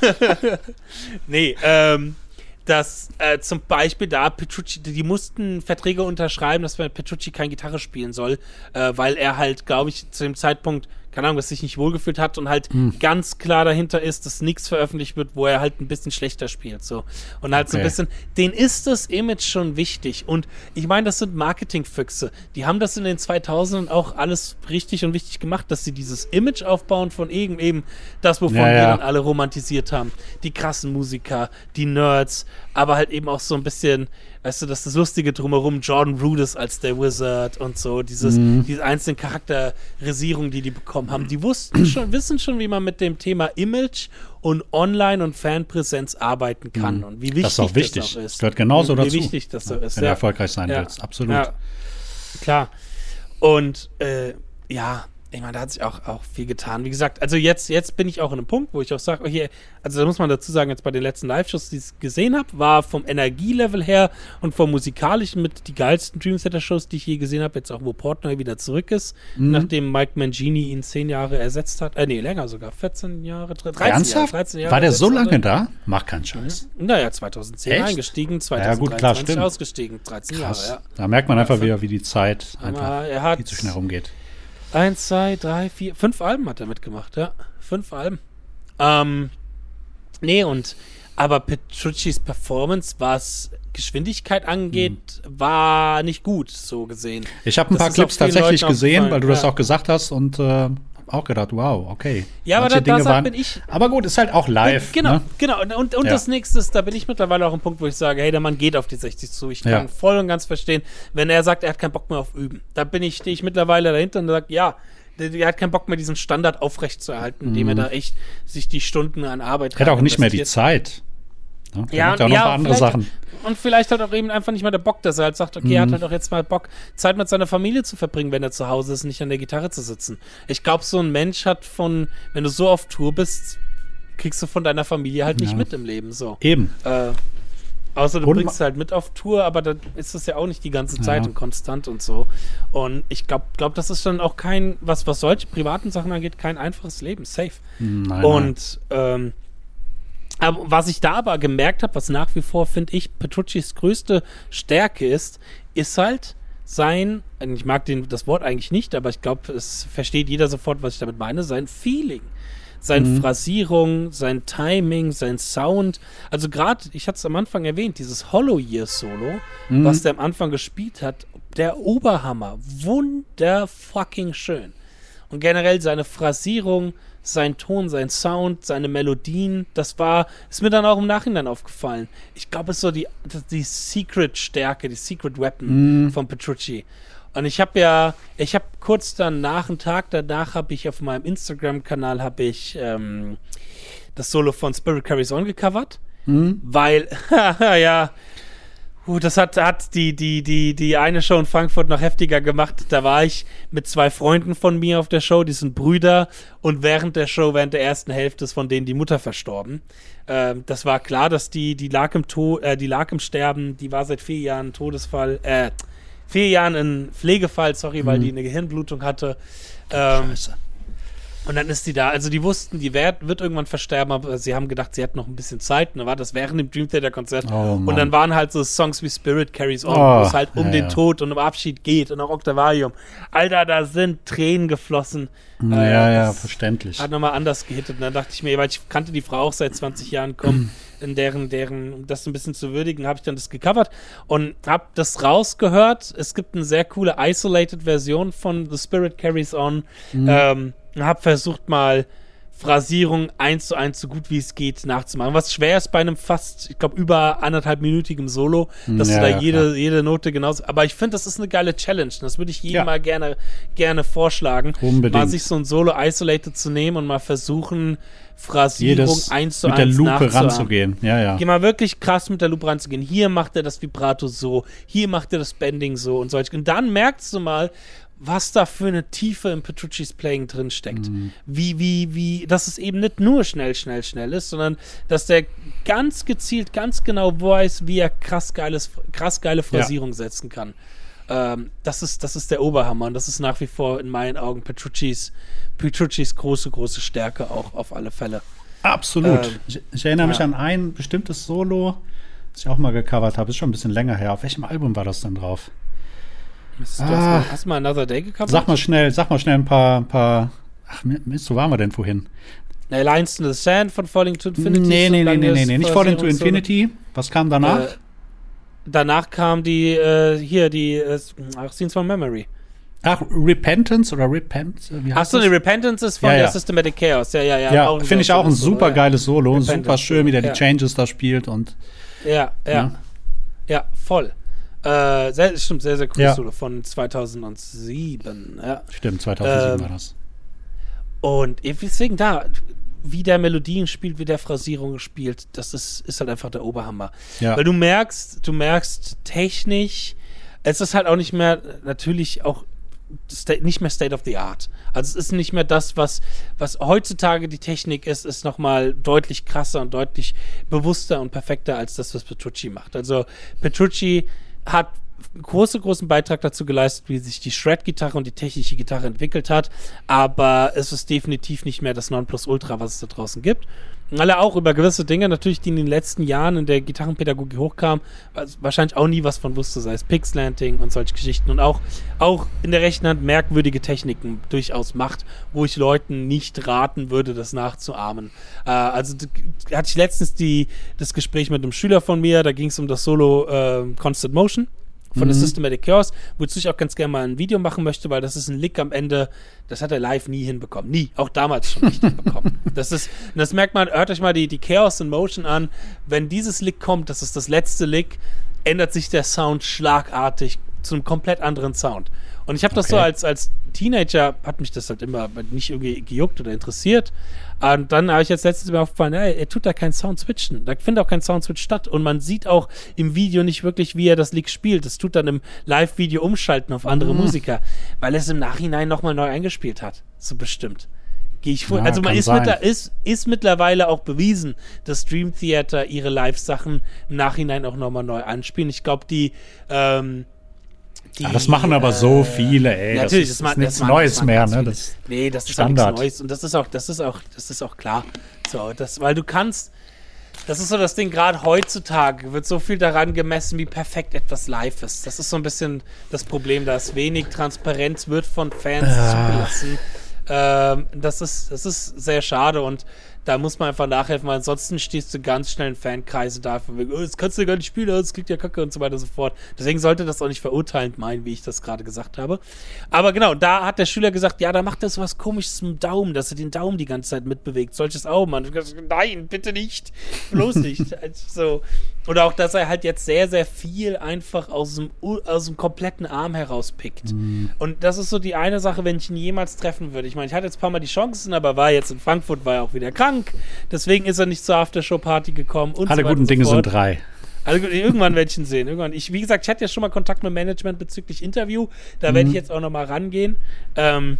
Speaker 1: Nee, ähm, dass äh, zum Beispiel da Petrucci, die mussten Verträge unterschreiben, dass Petrucci keine Gitarre spielen soll, äh, weil er halt, glaube ich, zu dem Zeitpunkt, keine Ahnung, dass sich nicht wohlgefühlt hat und halt hm. ganz klar dahinter ist, dass nichts veröffentlicht wird, wo er halt ein bisschen schlechter spielt, so. Und halt okay. so ein bisschen, denen ist das Image schon wichtig. Und ich meine, das sind Marketingfüchse. Die haben das in den zweitausendern auch alles richtig und wichtig gemacht, dass sie dieses Image aufbauen von eben, eben das, wovon
Speaker 2: ja,
Speaker 1: wir
Speaker 2: ja.
Speaker 1: dann alle romantisiert haben. Die krassen Musiker, die Nerds, aber halt eben auch so ein bisschen, weißt du, das ist das Lustige drumherum, Jordan Rudess als der Wizard und so, dieses, mhm. diese einzelnen Charakterisierungen, die die bekommen haben, die wussten schon, wissen schon, wie man mit dem Thema Image und Online- und Fanpräsenz arbeiten kann mhm. und wie wichtig das, ist auch wichtig. das auch ist.
Speaker 2: Gehört genauso
Speaker 1: und
Speaker 2: dazu.
Speaker 1: Wie wichtig das so ist.
Speaker 2: Wenn du
Speaker 1: ja.
Speaker 2: erfolgreich sein
Speaker 1: ja.
Speaker 2: willst, absolut.
Speaker 1: Ja. Klar. Und, äh, ja, ich meine, da hat sich auch, auch viel getan. Wie gesagt, also jetzt, jetzt bin ich auch in einem Punkt, wo ich auch sage, okay, also da muss man dazu sagen, jetzt bei den letzten Live-Shows, die ich gesehen habe, war vom Energielevel her und vom musikalischen mit die geilsten Dream Theater-Shows, die ich je gesehen habe, jetzt auch, wo Portnoy wieder zurück ist, mhm. nachdem Mike Mangini ihn zehn Jahre ersetzt hat, äh, nee, länger sogar, vierzehn Jahre, dreizehn
Speaker 2: Ernsthaft?
Speaker 1: Jahre, dreizehn Jahre.
Speaker 2: War der so lange da? Mach keinen Scheiß.
Speaker 1: Mhm. Naja, zweitausendzehn Echt? eingestiegen, zweitausenddreiundzwanzig ja, gut, klar, ausgestiegen, dreizehn
Speaker 2: Krass.
Speaker 1: Jahre, ja.
Speaker 2: Da merkt man einfach wieder, wie die Zeit einfach
Speaker 1: er hat
Speaker 2: viel zu schnell rumgeht.
Speaker 1: Eins, zwei, drei, vier, fünf Alben hat er mitgemacht, ja. Fünf Alben. Ähm, nee, und aber Petruccis Performance, was Geschwindigkeit angeht, mhm. war nicht gut, so gesehen.
Speaker 2: Ich habe ein
Speaker 1: das
Speaker 2: paar Clips tatsächlich gesehen, weil du
Speaker 1: ja.
Speaker 2: das auch gesagt hast und äh, auch gedacht, wow, okay.
Speaker 1: Ja, aber da, da waren, bin ich.
Speaker 2: Aber gut, ist halt auch live.
Speaker 1: Genau,
Speaker 2: ne?
Speaker 1: genau. Und, und ja. das nächste ist, da bin ich mittlerweile auch am Punkt, wo ich sage, hey, der Mann geht auf die sechzig zu. Ich kann ja. voll und ganz verstehen, wenn er sagt, er hat keinen Bock mehr auf Üben. Da bin ich, stehe ich mittlerweile dahinter und sage, ja, der, der hat keinen Bock mehr, diesen Standard aufrechtzuerhalten, indem mhm. er da echt sich die Stunden an Arbeit
Speaker 2: hat. Er hat auch nicht mehr die Zeit. Ne?
Speaker 1: Ja, und,
Speaker 2: auch noch
Speaker 1: ja,
Speaker 2: ein paar andere Sachen.
Speaker 1: Und vielleicht hat auch eben einfach nicht mehr der Bock, dass er halt sagt, okay, mhm. er hat halt auch jetzt mal Bock, Zeit mit seiner Familie zu verbringen, wenn er zu Hause ist, nicht an der Gitarre zu sitzen. Ich glaube, so ein Mensch hat von, wenn du so auf Tour bist, kriegst du von deiner Familie halt nicht ja. mit im Leben. So.
Speaker 2: Eben.
Speaker 1: Äh, außer du und bringst halt mit auf Tour, aber dann ist das ja auch nicht die ganze Zeit ja. und konstant und so. Und ich glaube, glaub, das ist dann auch kein, was, was solche privaten Sachen angeht, kein einfaches Leben. Safe.
Speaker 2: Nein,
Speaker 1: und ähm, aber was ich da aber gemerkt habe, was nach wie vor, finde ich, Petruccis größte Stärke ist, ist halt sein, ich mag den, das Wort eigentlich nicht, aber ich glaube, es versteht jeder sofort, was ich damit meine, sein Feeling. Seine mhm. Phrasierung, sein Timing, sein Sound. Also gerade, ich hatte es am Anfang erwähnt, dieses Hollow Year Solo, mhm. was der am Anfang gespielt hat, der Oberhammer. Wunderfucking schön. Und generell seine Phrasierung, sein Ton, sein Sound, seine Melodien, das war, ist mir dann auch im Nachhinein aufgefallen. Ich glaube, es ist so die, die Secret-Stärke, die Secret Weapon mm. von Petrucci. Und ich habe ja, ich habe kurz danach, einen Tag danach, habe ich auf meinem Instagram-Kanal, habe ich ähm, das Solo von Spirit Carries On gecovert, mm. weil, ja, Uh, das hat, hat die, die, die, die eine Show in Frankfurt noch heftiger gemacht. Da war ich mit zwei Freunden von mir auf der Show, die sind Brüder, und während der Show, während der ersten Hälfte ist von denen die Mutter verstorben. Ähm, das war klar, dass die, die lag im Tod, äh, die lag im Sterben, die war seit vier Jahren ein Todesfall, äh, vier Jahren ein Pflegefall, sorry, mhm. weil die eine Gehirnblutung hatte. Ähm, Scheiße. Und dann ist die da, also die wussten, die wird, wird irgendwann versterben, aber sie haben gedacht, sie hat noch ein bisschen Zeit. Und dann war das während dem Dream Theater Konzert. Oh, und dann waren halt so Songs wie Spirit Carries On, oh, wo es halt um ja, den ja. Tod und um Abschied geht und auch Octavarium. Alter, da sind Tränen geflossen.
Speaker 2: Ja, äh, ja, verständlich.
Speaker 1: Hat nochmal anders gehittet. Und dann dachte ich mir, weil ich kannte die Frau auch seit zwanzig Jahren, komm, in deren, deren, um das ein bisschen zu würdigen, habe ich dann das gecovert und habe das rausgehört. Es gibt eine sehr coole Isolated-Version von The Spirit Carries On. Mhm. Ähm, habe versucht mal Phrasierung eins zu eins so gut wie es geht nachzumachen. Was schwer ist bei einem fast, ich glaube, über anderthalbminütigem Solo, dass ja, du da ja, jede, jede Note genauso. Aber ich finde, das ist eine geile Challenge. Das würde ich jedem ja. mal gerne, gerne vorschlagen.
Speaker 2: Unbedingt.
Speaker 1: Mal sich so ein Solo Isolated zu nehmen und mal versuchen, Phrasierung
Speaker 2: Jedes
Speaker 1: eins zu
Speaker 2: eins mit der Lupe ranzugehen. Ja, ja.
Speaker 1: Geh mal wirklich krass mit der Lupe ranzugehen. Hier macht er das Vibrato so, hier macht er das Bending so und solch. Und dann merkst du mal, was da für eine Tiefe in Petruccis Playing drin steckt. Mhm. Wie, wie, wie, dass es eben nicht nur schnell, schnell, schnell ist, sondern dass der ganz gezielt, ganz genau weiß, wie er krass, geiles, krass geile Phrasierung ja. setzen kann. Ähm, das ist, das ist der Oberhammer und das ist nach wie vor in meinen Augen Petruccis, Petruccis große, große Stärke auch auf alle Fälle.
Speaker 2: Absolut.
Speaker 1: Ähm,
Speaker 2: ich, ich erinnere
Speaker 1: ja.
Speaker 2: mich an ein bestimmtes Solo, das ich auch mal gecovert habe. Ist schon ein bisschen länger her. Auf welchem Album war das denn drauf?
Speaker 1: Du ah, hast, mal, hast du mal Another Day gecovert?
Speaker 2: Sag mal schnell, sag mal schnell ein paar, ein paar ach Mist, wo waren wir denn vorhin?
Speaker 1: Lines in the Sand von Falling to Infinity.
Speaker 2: Nee, nee, nee, nee, nee, nee, nicht Falling to Infinity. Was kam danach?
Speaker 1: Äh, danach kam die, äh, hier, die, äh, ach, Scenes from Memory.
Speaker 2: Ach, Repentance oder Repent?
Speaker 1: Achso, die Repentance ist von
Speaker 2: ja, ja.
Speaker 1: der Systematic Chaos. Ja, ja, ja.
Speaker 2: Ja, finde ich auch ein super Solo, geiles Solo. Repentance, super schön, wie der
Speaker 1: ja.
Speaker 2: die Changes da spielt und.
Speaker 1: Ja, ja. Ja, ja voll. Äh, sehr, stimmt, sehr, sehr cooles
Speaker 2: ja.
Speaker 1: Solo von zweitausendsieben. Ja.
Speaker 2: Stimmt, zweitausendsieben
Speaker 1: ähm,
Speaker 2: war das.
Speaker 1: Und deswegen da, wie der Melodien spielt, wie der Phrasierung spielt, das ist, ist halt einfach der Oberhammer.
Speaker 2: Ja.
Speaker 1: Weil du merkst, du merkst technisch, es ist halt auch nicht mehr, natürlich auch nicht mehr State of the Art. Also es ist nicht mehr das, was, was heutzutage die Technik ist, ist nochmal deutlich krasser und deutlich bewusster und perfekter als das, was Petrucci macht. Also Petrucci hat großen, großen Beitrag dazu geleistet, wie sich die Shred-Gitarre und die technische Gitarre entwickelt hat, aber es ist definitiv nicht mehr das Nonplusultra, was es da draußen gibt. Weil er auch über gewisse Dinge, natürlich, die in den letzten Jahren in der Gitarrenpädagogik hochkamen, wahrscheinlich auch nie was von wusste, sei es Pixlanting und solche Geschichten und auch, auch in der rechten Hand merkwürdige Techniken durchaus macht, wo ich Leuten nicht raten würde, das nachzuahmen. Äh, also d- hatte ich letztens die, das Gespräch mit einem Schüler von mir, da ging es um das Solo äh, Constant Motion von
Speaker 2: Mhm.
Speaker 1: The Systematic Chaos, wozu ich auch ganz gerne mal ein Video machen möchte, weil das ist ein Lick am Ende, das hat er live nie hinbekommen. Nie. Auch damals schon nicht hinbekommen. Das ist, und das merkt man, hört euch mal die, die Chaos in Motion an. Wenn dieses Lick kommt, das ist das letzte Lick, ändert sich der Sound schlagartig zu einem komplett anderen Sound. Und ich habe das
Speaker 2: Okay.
Speaker 1: so als, als Teenager, hat mich das halt immer nicht irgendwie gejuckt oder interessiert. Und dann habe ich jetzt letztens mir aufgefallen, ey, er tut da keinen Sound switchen. Da findet auch kein Sound-Switch statt. Und man sieht auch im Video nicht wirklich, wie er das Lick spielt. Das tut dann im Live-Video umschalten auf andere
Speaker 2: Mhm.
Speaker 1: Musiker, weil er es im Nachhinein nochmal neu eingespielt hat. So bestimmt. Gehe ich vor.
Speaker 2: Ja,
Speaker 1: also man
Speaker 2: kann
Speaker 1: ist,
Speaker 2: sein.
Speaker 1: mit, ist, ist mittlerweile auch bewiesen, dass Dream Theater ihre Live-Sachen im Nachhinein auch nochmal neu anspielen. Ich glaube, die ähm, Die,
Speaker 2: Ja, das machen aber so viele, ey.
Speaker 1: Natürlich,
Speaker 2: das ist,
Speaker 1: das
Speaker 2: ist
Speaker 1: ma-
Speaker 2: nichts
Speaker 1: das machen-
Speaker 2: Neues
Speaker 1: das machen
Speaker 2: mehr,
Speaker 1: ganz
Speaker 2: ne?
Speaker 1: viele.
Speaker 2: Das
Speaker 1: Nee, das ist auch
Speaker 2: Standard.
Speaker 1: nichts Neues. Und das ist auch, das ist auch, das ist auch klar. So, das, weil du kannst, das ist so das Ding, gerade heutzutage wird so viel daran gemessen, wie perfekt etwas live ist. Das ist so ein bisschen das Problem, dass wenig Transparenz wird von Fans
Speaker 2: Ja.
Speaker 1: zugelassen. Ähm, das ist, das ist sehr schade und da muss man einfach nachhelfen, weil ansonsten stehst du ganz schnell in Fankreise da, von wegen, oh, das kannst du gar nicht spielen, das klingt ja kacke und so weiter und so fort. Deswegen sollte das auch nicht verurteilend meinen, wie ich das gerade gesagt habe. Aber genau, da hat der Schüler gesagt, ja, da macht er so was Komisches mit dem Daumen, dass er den Daumen die ganze Zeit mitbewegt. Solches auch, Mann. Ich hab gesagt, nein, bitte nicht. Bloß nicht. Also, so. Oder auch, dass er halt jetzt sehr, sehr viel einfach aus dem, U- aus dem kompletten Arm herauspickt.
Speaker 2: Mhm.
Speaker 1: Und das ist so die eine Sache, wenn ich ihn jemals treffen würde. Ich meine, ich hatte jetzt ein paar Mal die Chancen, aber war jetzt in Frankfurt, war er auch wieder krank. Deswegen ist er nicht zur Aftershow-Party gekommen. Und
Speaker 2: Alle
Speaker 1: so weiter
Speaker 2: guten
Speaker 1: und so
Speaker 2: Dinge
Speaker 1: fort.
Speaker 2: sind drei.
Speaker 1: Also irgendwann werde ich ihn sehen. Irgendwann. Ich, wie gesagt, ich hatte ja schon mal Kontakt mit Management bezüglich Interview. Da
Speaker 2: Mhm.
Speaker 1: werde ich jetzt auch noch mal rangehen. Ähm,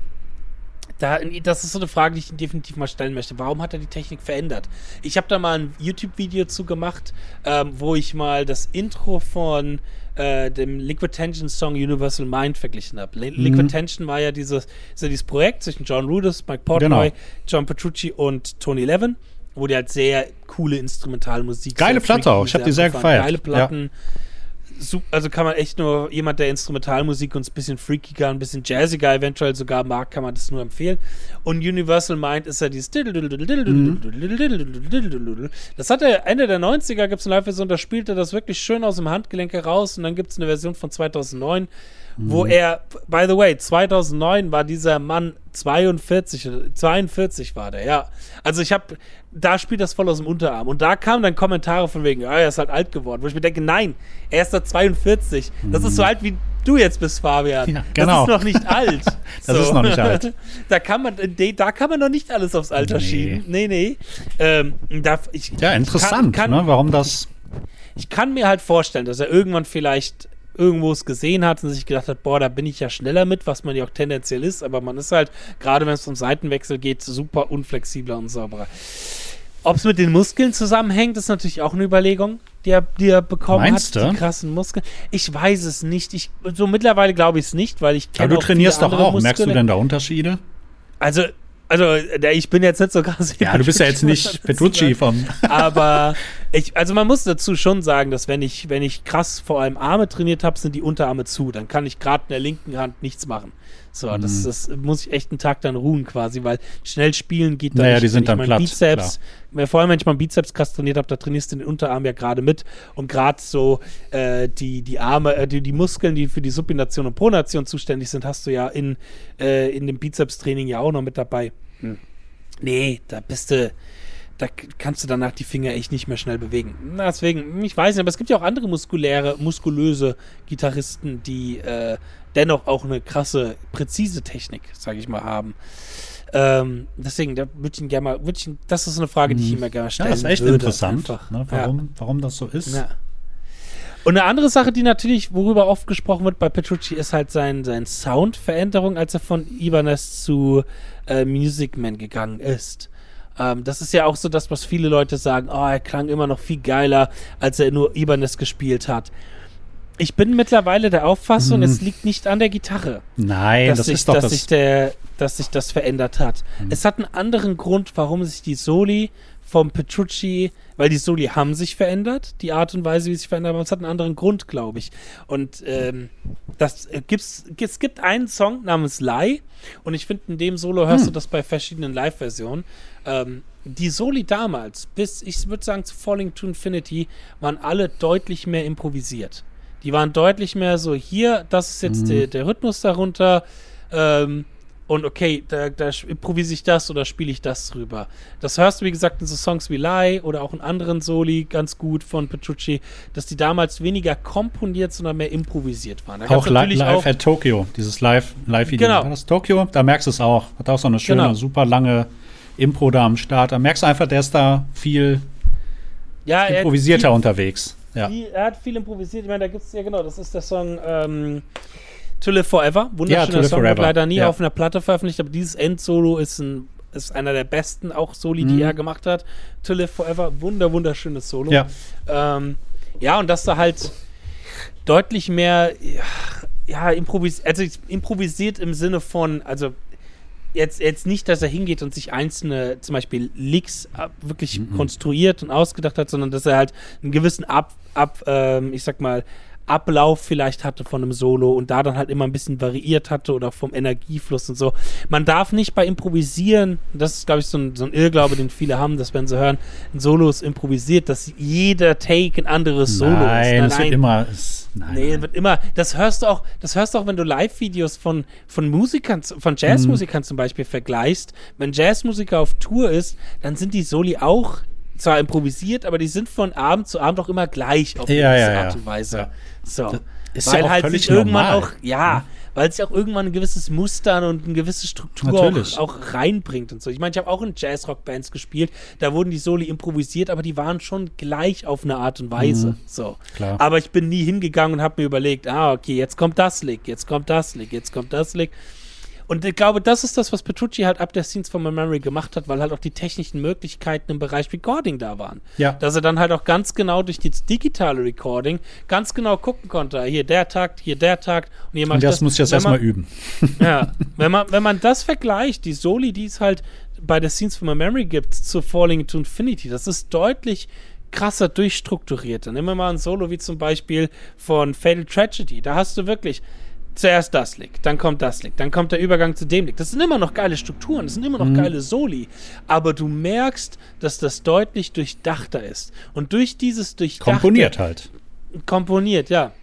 Speaker 1: da, das ist so eine Frage, die ich ihm definitiv mal stellen möchte. Warum hat er die Technik verändert? Ich habe da mal ein YouTube-Video zu gemacht, ähm, wo ich mal das Intro von äh, dem Liquid Tension Song Universal Mind verglichen habe. Li-
Speaker 2: Mhm.
Speaker 1: Liquid Tension war ja dieses, ist ja dieses Projekt zwischen John Rudess, Mike Portnoy,
Speaker 2: Genau.
Speaker 1: John Petrucci und Tony Levin, wo die halt sehr coole Instrumentalmusik.
Speaker 2: Geile
Speaker 1: sehr
Speaker 2: Platte
Speaker 1: freaky,
Speaker 2: auch. Ich hab die sehr
Speaker 1: abgefahren,
Speaker 2: gefeiert.
Speaker 1: Geile Platten. Sup- Also kann man echt nur, jemand, der Instrumentalmusik und ein bisschen freakiger, ein bisschen jazziger eventuell sogar mag, kann man das nur empfehlen. Und Universal Mind ist ja dieses Das hat er Ende der neunziger, gibt es eine Live-Version, da spielt er das wirklich schön aus dem Handgelenk heraus und dann gibt es eine Version von zweitausendneun, wo er, by the way, zweitausendneun war dieser Mann zweiundvierzig, oder zweiundvierzig war der, ja. Also ich habe, da spielt das voll aus dem Unterarm. Und da kamen dann Kommentare von wegen, ja, er ist halt alt geworden. Wo ich mir denke, nein, er ist da zweiundvierzig. Das ist so alt, wie du jetzt bist, Fabian.
Speaker 2: Ja, genau.
Speaker 1: Das ist noch nicht alt.
Speaker 2: Das ist noch nicht alt.
Speaker 1: Da kann man, da kann man noch nicht alles aufs Alter
Speaker 2: Nee.
Speaker 1: schieben. Nee, nee. Ähm, da, ich,
Speaker 2: Ja, interessant,
Speaker 1: kann, kann,
Speaker 2: ne? Warum das.
Speaker 1: ich kann mir halt vorstellen, dass er irgendwann vielleicht irgendwo es gesehen hat und sich gedacht hat, boah, da bin ich ja schneller mit, was man ja auch tendenziell ist, aber man ist halt, gerade wenn es um Seitenwechsel geht, super unflexibler und sauberer. Ob es mit den Muskeln zusammenhängt, ist natürlich auch eine Überlegung, die er, die er bekommen
Speaker 2: Meinst
Speaker 1: hat.
Speaker 2: du?
Speaker 1: Die krassen Muskeln. Ich weiß es nicht. Ich, so mittlerweile glaube ich es nicht, weil ich
Speaker 2: Aber
Speaker 1: kenne
Speaker 2: du
Speaker 1: auch
Speaker 2: trainierst
Speaker 1: viele
Speaker 2: doch
Speaker 1: andere
Speaker 2: auch. Merkst du
Speaker 1: Muskeln.
Speaker 2: denn da Unterschiede?
Speaker 1: Also, also der, ich bin jetzt nicht so krass. wie
Speaker 2: Ja, du bist ja jetzt
Speaker 1: Petrucci,
Speaker 2: nicht Petrucci vom.
Speaker 1: aber ich, also man muss dazu schon sagen, dass wenn ich, wenn ich krass vor allem Arme trainiert habe, sind die Unterarme zu. Dann kann ich gerade in der linken Hand nichts machen. So,
Speaker 2: Mhm.
Speaker 1: das, das muss ich echt einen Tag dann ruhen quasi, weil schnell spielen geht da
Speaker 2: Naja,
Speaker 1: nicht.
Speaker 2: die sind
Speaker 1: Wenn ich
Speaker 2: dann
Speaker 1: meinen
Speaker 2: platt,
Speaker 1: Bizeps, vor allem wenn ich meinen Bizeps krass trainiert habe, da trainierst du den Unterarm ja gerade mit und gerade so äh, die, die Arme, äh, die, die Muskeln, die für die Supination und Pronation zuständig sind, hast du ja in, äh, in dem Bizeps-Training ja auch noch mit dabei. Hm. Nee, da bist du, da k- kannst du danach die Finger echt nicht mehr schnell bewegen. Na, deswegen, ich weiß nicht, aber es gibt ja auch andere muskuläre, muskulöse Gitarristen, die äh, dennoch auch eine krasse, präzise Technik, sage ich mal, haben. Ähm, deswegen, da würde ich ihn gerne mal, würd ich ihn, das ist eine Frage, die ich ihm ja gerne
Speaker 2: Ja,
Speaker 1: stellen
Speaker 2: das ist echt
Speaker 1: würde.
Speaker 2: interessant,
Speaker 1: Einfach.
Speaker 2: ne? warum, warum das so ist.
Speaker 1: Ja. Ja. Und eine andere Sache, die natürlich, worüber oft gesprochen wird bei Petrucci, ist halt sein, sein Soundveränderung, als er von Ibanez zu äh, Music Man gegangen ist. Ähm, das ist ja auch so das, was viele Leute sagen, oh, er klang immer noch viel geiler, als er nur Ibanez gespielt hat. Ich bin mittlerweile der Auffassung,
Speaker 2: Mhm.
Speaker 1: es liegt nicht an der Gitarre,
Speaker 2: Nein,
Speaker 1: dass,
Speaker 2: das
Speaker 1: sich,
Speaker 2: ist doch
Speaker 1: dass,
Speaker 2: das.
Speaker 1: sich der, dass sich das verändert hat.
Speaker 2: Mhm.
Speaker 1: Es hat einen anderen Grund, warum sich die Soli vom Petrucci, weil die Soli haben sich verändert, die Art und Weise, wie sie sich verändert, aber es hat einen anderen Grund, glaube ich. Und ähm, das äh, gibt's, es gibt einen Song namens Lie und ich finde, in dem Solo hörst
Speaker 2: Hm.
Speaker 1: du das bei verschiedenen Live-Versionen. Ähm, die Soli damals, bis, ich würde sagen, zu Falling to Infinity, waren alle deutlich mehr improvisiert. Die waren deutlich mehr so, hier, das ist jetzt mhm. der, der Rhythmus darunter, ähm, und okay, da, da improvisiere ich das oder spiele ich das drüber. Das hörst du, wie gesagt, in so Songs wie Lie oder auch in anderen Soli ganz gut von Petrucci, dass die damals weniger komponiert, sondern mehr improvisiert waren. Da
Speaker 2: auch li- live auch at Tokyo, dieses Live, Live-Video.
Speaker 1: Genau.
Speaker 2: War das Tokyo? Da merkst du es auch. Hat auch so eine schöne, genau. super lange Impro da am Start. Da merkst du einfach, der ist da viel
Speaker 1: ja,
Speaker 2: improvisierter
Speaker 1: viel,
Speaker 2: unterwegs. Ja.
Speaker 1: Viel, er hat viel improvisiert. Ich meine, da gibt es ja genau, das ist der Song ähm, To Live Forever. Wunderschöner
Speaker 2: ja,
Speaker 1: Song,
Speaker 2: Forever.
Speaker 1: wird leider nie
Speaker 2: ja.
Speaker 1: auf einer Platte veröffentlicht, aber dieses Endsolo ist ein ist einer der besten auch Soli, die mhm. er gemacht hat. To Live Forever, wunder, wunderschönes Solo.
Speaker 2: Ja,
Speaker 1: ähm, ja und dass da halt deutlich mehr ja, ja improvisiert, also improvisiert im Sinne von, also Jetzt, jetzt nicht, dass er hingeht und sich einzelne, zum Beispiel Licks ab, wirklich mhm. konstruiert und ausgedacht hat, sondern dass er halt einen gewissen Ab, ab ähm, ich sag mal, Ablauf vielleicht hatte von einem Solo und da dann halt immer ein bisschen variiert hatte oder vom Energiefluss und so. Man darf nicht bei Improvisieren, das ist, glaube ich, so ein, so ein Irrglaube, den viele haben, dass wenn sie hören, ein Solo ist improvisiert, dass jeder Take ein anderes Solo
Speaker 2: nein,
Speaker 1: ist. Nein,
Speaker 2: es wird immer... Es, nein,
Speaker 1: nee,
Speaker 2: nein.
Speaker 1: wird immer... Das hörst du auch, das hörst du auch, wenn du Live-Videos von, von Musikern, von Jazzmusikern mhm. zum Beispiel vergleichst. Wenn Jazzmusiker auf Tour ist, dann sind die Soli auch zwar improvisiert, aber die sind von Abend zu Abend auch immer gleich auf
Speaker 2: ja,
Speaker 1: eine
Speaker 2: ja,
Speaker 1: Art
Speaker 2: ja.
Speaker 1: und Weise.
Speaker 2: Ja.
Speaker 1: So.
Speaker 2: Das ist
Speaker 1: weil
Speaker 2: ja auch
Speaker 1: halt
Speaker 2: völlig
Speaker 1: sich irgendwann
Speaker 2: normal.
Speaker 1: auch, ja, mhm. weil es ja auch irgendwann ein gewisses Muster und eine gewisse Struktur auch, auch reinbringt und so. Ich meine, ich habe auch in Jazz-Rock-Bands gespielt, da wurden die Soli improvisiert, aber die waren schon gleich auf eine Art und Weise. Mhm. So.
Speaker 2: Klar.
Speaker 1: Aber ich bin nie hingegangen und habe mir überlegt, ah, okay, jetzt kommt das Lick, jetzt kommt das Lick, jetzt kommt das Lick. Und ich glaube, das ist das, was Petrucci halt ab der Scenes from My Memory gemacht hat, weil halt auch die technischen Möglichkeiten im Bereich Recording da waren.
Speaker 2: Ja.
Speaker 1: Dass er dann halt auch ganz genau durch das digitale Recording ganz genau gucken konnte, hier der Takt, hier der Takt und hier macht
Speaker 2: und das.
Speaker 1: das
Speaker 2: muss ich jetzt erstmal üben.
Speaker 1: Ja, wenn man, wenn man das vergleicht, die Soli, die es halt bei der Scenes from My Memory gibt, zu Falling into Infinity, das ist deutlich krasser durchstrukturiert. Dann nehmen wir mal ein Solo wie zum Beispiel von Fatal Tragedy. Da hast du wirklich zuerst das Lick, dann kommt das Lick, dann kommt der Übergang zu dem Lick. Das sind immer noch geile Strukturen, das sind immer noch mhm. geile Soli, aber du merkst, dass das deutlich durchdachter ist. Und durch dieses durchdachte...
Speaker 2: Komponiert halt.
Speaker 1: Komponiert, ja.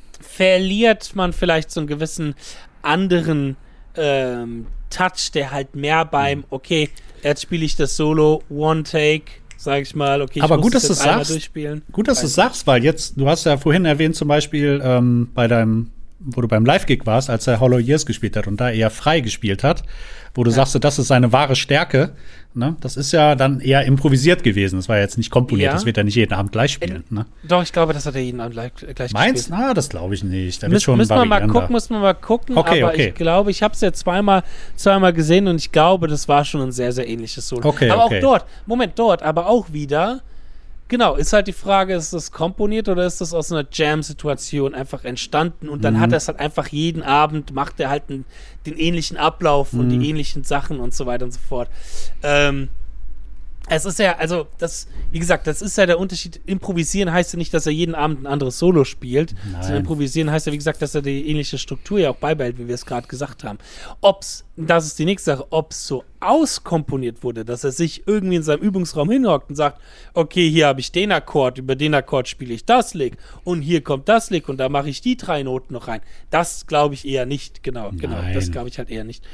Speaker 1: Verliert man vielleicht so einen gewissen anderen ähm, Touch, der halt mehr beim, okay, jetzt spiele ich das Solo, One Take, sag ich mal, okay, ich
Speaker 2: aber
Speaker 1: muss
Speaker 2: gut,
Speaker 1: das
Speaker 2: dass
Speaker 1: jetzt
Speaker 2: du
Speaker 1: einmal
Speaker 2: sagst,
Speaker 1: durchspielen.
Speaker 2: Gut, dass du es sagst, weil jetzt, du hast ja vorhin erwähnt zum Beispiel ähm, bei deinem wo du beim Live-Gig warst, als er Hollow Years gespielt hat und da eher frei gespielt hat, wo du ja. sagst, das ist seine wahre Stärke, ne? Das ist ja dann eher improvisiert gewesen. Das war ja jetzt nicht komponiert, ja. das wird er nicht jeden Abend gleich spielen.
Speaker 1: Äh,
Speaker 2: ne?
Speaker 1: Doch, ich glaube, das hat er jeden Abend gleich, gleich
Speaker 2: Meinst?
Speaker 1: gespielt.
Speaker 2: Meinst? Na, das glaube ich nicht. Da wird
Speaker 1: Müs-
Speaker 2: schon
Speaker 1: müssen wir mal gucken, müssen wir mal gucken.
Speaker 2: Okay,
Speaker 1: aber
Speaker 2: okay.
Speaker 1: ich glaube, ich habe es ja zweimal, zweimal gesehen und ich glaube, das war schon ein sehr, sehr ähnliches Solo.
Speaker 2: Okay,
Speaker 1: aber
Speaker 2: okay.
Speaker 1: auch dort, Moment, dort, aber auch wieder... Genau, ist halt die Frage, ist das komponiert oder ist das aus einer Jam-Situation einfach entstanden und dann mhm. hat er es halt einfach jeden Abend, macht er halt einen, den ähnlichen Ablauf mhm. und die ähnlichen Sachen und so weiter und so fort. Ähm, es ist ja, also das, wie gesagt, das ist ja der Unterschied. Improvisieren heißt ja nicht, dass er jeden Abend ein anderes Solo spielt,
Speaker 2: Nein.
Speaker 1: sondern improvisieren heißt ja, wie gesagt, dass er die ähnliche Struktur ja auch beibehält, wie wir es gerade gesagt haben. Ob's, das ist die nächste Sache, ob es so auskomponiert wurde, dass er sich irgendwie in seinem Übungsraum hinhockt und sagt, okay, hier habe ich den Akkord, über den Akkord spiele ich das Lick und hier kommt das Lick und da mache ich die drei Noten noch rein. Das glaube ich eher nicht, genau,
Speaker 2: Nein.
Speaker 1: genau, das glaube ich halt eher nicht.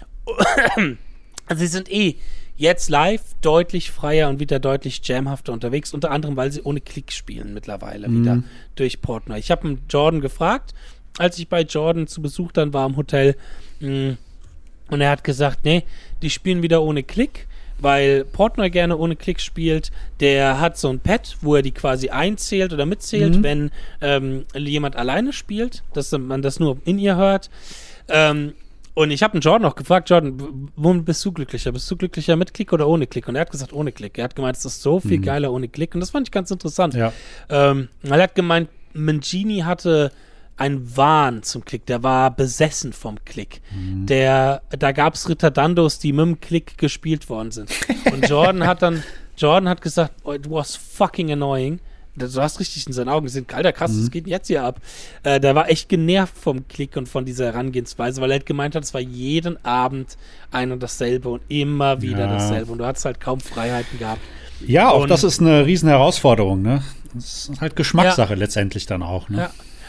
Speaker 1: Also sie sind eh jetzt live deutlich freier und wieder deutlich jamhafter unterwegs, unter anderem, weil sie ohne Klick spielen mittlerweile mhm. wieder durch Portnoy. Ich habe Jordan gefragt, als ich bei Jordan zu Besuch dann war im Hotel, mh, und er hat gesagt, nee, die spielen wieder ohne Klick, weil Portnoy gerne ohne Klick spielt. Der hat so ein Pad, wo er die quasi einzählt oder mitzählt, mhm. wenn ähm, jemand alleine spielt, dass man das nur in ihr hört. Ähm, Und ich habe den Jordan auch gefragt, Jordan, wo bist du glücklicher? Bist du glücklicher mit Klick oder ohne Klick? Und er hat gesagt, ohne Klick. Er hat gemeint, es ist so viel mhm. geiler ohne Klick. Und das fand ich ganz interessant.
Speaker 2: Ja.
Speaker 1: Ähm, er hat gemeint, Mangini hatte einen Wahn zum Klick. Der war besessen vom Klick. Mhm. Der, da gab es Ritardandos, die mit dem Klick gespielt worden sind. Und Jordan hat dann, Jordan hat gesagt, oh, it was fucking annoying. Du hast richtig in seinen Augen gesehen, alter krass, mhm. was geht denn jetzt hier ab? Äh, der war echt genervt vom Klick und von dieser Herangehensweise, weil er halt gemeint hat, es war jeden Abend ein und dasselbe und immer wieder ja. dasselbe. Und du hattest halt kaum Freiheiten gehabt.
Speaker 2: Ja, auch
Speaker 1: und
Speaker 2: das ist eine riesen Herausforderung, ne? Das ist halt Geschmackssache ja. letztendlich dann auch, ne?
Speaker 1: Ja.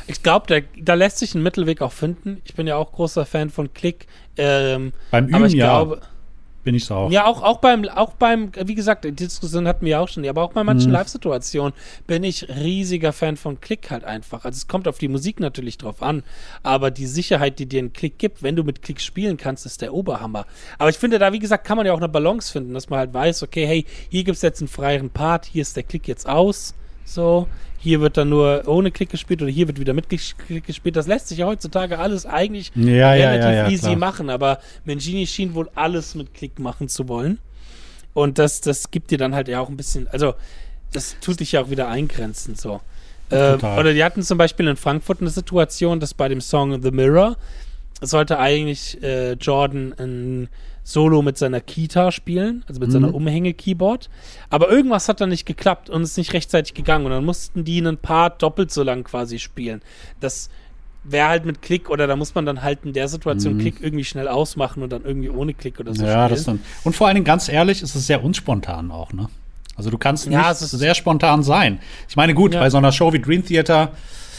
Speaker 1: Ich glaube, da lässt sich ein Mittelweg auch finden. Ich bin ja auch großer Fan von Klick. Ähm,
Speaker 2: Beim Üben,
Speaker 1: aber ich
Speaker 2: ja,
Speaker 1: glaube,
Speaker 2: bin ich so auch.
Speaker 1: Ja, auch, auch, beim, auch beim, wie gesagt, die Diskussion hatten wir ja auch schon, aber auch bei manchen
Speaker 2: Mhm.
Speaker 1: Live-Situationen bin ich riesiger Fan von Klick halt einfach. Also es kommt auf die Musik natürlich drauf an, aber die Sicherheit, die dir ein Klick gibt, wenn du mit Klick spielen kannst, ist der Oberhammer. Aber ich finde, da, wie gesagt, kann man ja auch eine Balance finden, dass man halt weiß, okay, hey, hier gibt es jetzt einen freieren Part, hier ist der Klick jetzt aus, so, hier wird dann nur ohne Klick gespielt oder hier wird wieder mit Klick gespielt. Das lässt sich ja heutzutage alles eigentlich
Speaker 2: Ja, ja,
Speaker 1: relativ
Speaker 2: ja, ja,
Speaker 1: easy
Speaker 2: klar.
Speaker 1: machen, aber Mangini schien wohl alles mit Klick machen zu wollen. Und das, das gibt dir dann halt ja auch ein bisschen, also das tut dich ja auch wieder eingrenzen, so. Äh,
Speaker 2: Total.
Speaker 1: oder die hatten zum Beispiel in Frankfurt eine Situation, dass bei dem Song The Mirror sollte eigentlich äh, Jordan ein Solo mit seiner Kita spielen, also mit
Speaker 2: Mhm.
Speaker 1: seiner Umhänge-Keyboard. Aber irgendwas hat dann nicht geklappt und ist nicht rechtzeitig gegangen. Und dann mussten die einen Part doppelt so lang quasi spielen. Das wäre halt mit Klick oder da muss man dann halt in der Situation
Speaker 2: Mhm.
Speaker 1: Klick irgendwie schnell ausmachen und dann irgendwie ohne Klick oder so
Speaker 2: Ja,
Speaker 1: spielen.
Speaker 2: das dann. Und vor allen Dingen, ganz ehrlich, ist es sehr unspontan auch, ne? Also du kannst
Speaker 1: Ja,
Speaker 2: nicht
Speaker 1: es ist-
Speaker 2: sehr spontan sein. Ich meine, gut,
Speaker 1: Ja.
Speaker 2: bei so einer Show wie Dream Theater,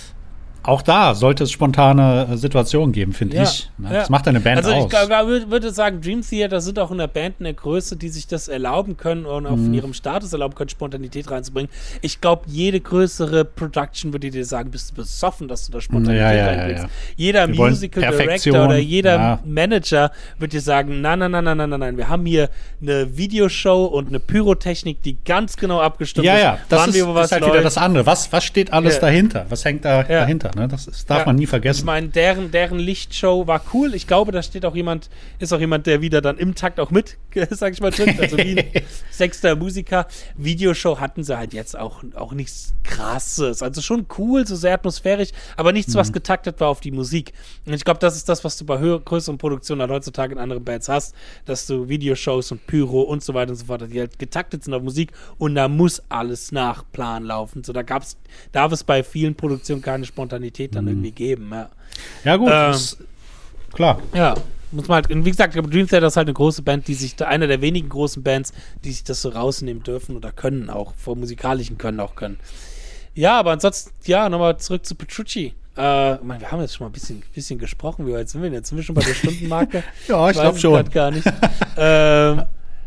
Speaker 2: auch da sollte es spontane äh, Situationen geben, finde
Speaker 1: Ja,
Speaker 2: ich. Ne?
Speaker 1: ja.
Speaker 2: Das macht eine Band
Speaker 1: also
Speaker 2: aus.
Speaker 1: ich glaub, glaub, würd- würde sagen, Dream Theater sind auch in der Band eine Größe, die sich das erlauben können und auch
Speaker 2: Mhm.
Speaker 1: von ihrem Status erlauben können, Spontanität reinzubringen. Ich glaube, jede größere Production würde dir sagen, bist du besoffen, dass du da Spontanität
Speaker 2: Ja, ja, ja,
Speaker 1: reinbringst.
Speaker 2: ja.
Speaker 1: Jeder
Speaker 2: Wir wollen
Speaker 1: Musical
Speaker 2: Perfektion,
Speaker 1: Director oder jeder
Speaker 2: ja.
Speaker 1: Manager wird dir sagen, nein, nein, nein, nein, nein, nein, nein, wir haben hier eine Videoshow und eine Pyrotechnik, die ganz genau abgestimmt
Speaker 2: Ja,
Speaker 1: ist.
Speaker 2: ja, das
Speaker 1: wann
Speaker 2: ist,
Speaker 1: wir wo was
Speaker 2: ist halt wieder
Speaker 1: läuft.
Speaker 2: das andere. Was, was steht alles
Speaker 1: Ja.
Speaker 2: dahinter? Was hängt da
Speaker 1: Ja.
Speaker 2: dahinter? Ne? Das ist, darf
Speaker 1: Ja.
Speaker 2: man nie
Speaker 1: Ich
Speaker 2: vergessen.
Speaker 1: meine, deren, deren Lichtshow war cool. Ich glaube, da steht auch jemand, ist auch jemand, der wieder dann im Takt auch mit, sag ich mal, drückt. Also wie ein sechster Musiker. Videoshow hatten sie halt jetzt auch, auch nichts Krasses. Also schon cool, so sehr atmosphärisch, aber nichts, was getaktet war auf die Musik. Und ich glaube, das ist das, was du bei höher, größeren Produktionen halt heutzutage in anderen Bands hast, dass du Videoshows und Pyro und so weiter und so fort, die halt getaktet sind auf Musik und da muss alles nach Plan laufen. So, da gab's, darf es bei vielen Produktionen keine Spontanität dann irgendwie geben, ja.
Speaker 2: Ja, gut,
Speaker 1: Ähm,
Speaker 2: ist, klar.
Speaker 1: Ja, muss man halt, und wie gesagt, ich glaube, Dream Theater ist halt eine große Band, die sich, einer der wenigen großen Bands, die sich das so rausnehmen dürfen oder können auch, vor musikalischen Können auch können. Ja, aber ansonsten, ja, nochmal zurück zu Petrucci. Äh, ich meine, wir haben jetzt schon mal ein bisschen, bisschen gesprochen, wie weit sind wir denn? Jetzt sind wir schon bei der Stundenmarke.
Speaker 2: Ja, ich
Speaker 1: weiß
Speaker 2: glaub
Speaker 1: es
Speaker 2: schon.
Speaker 1: grad gar nicht. ähm,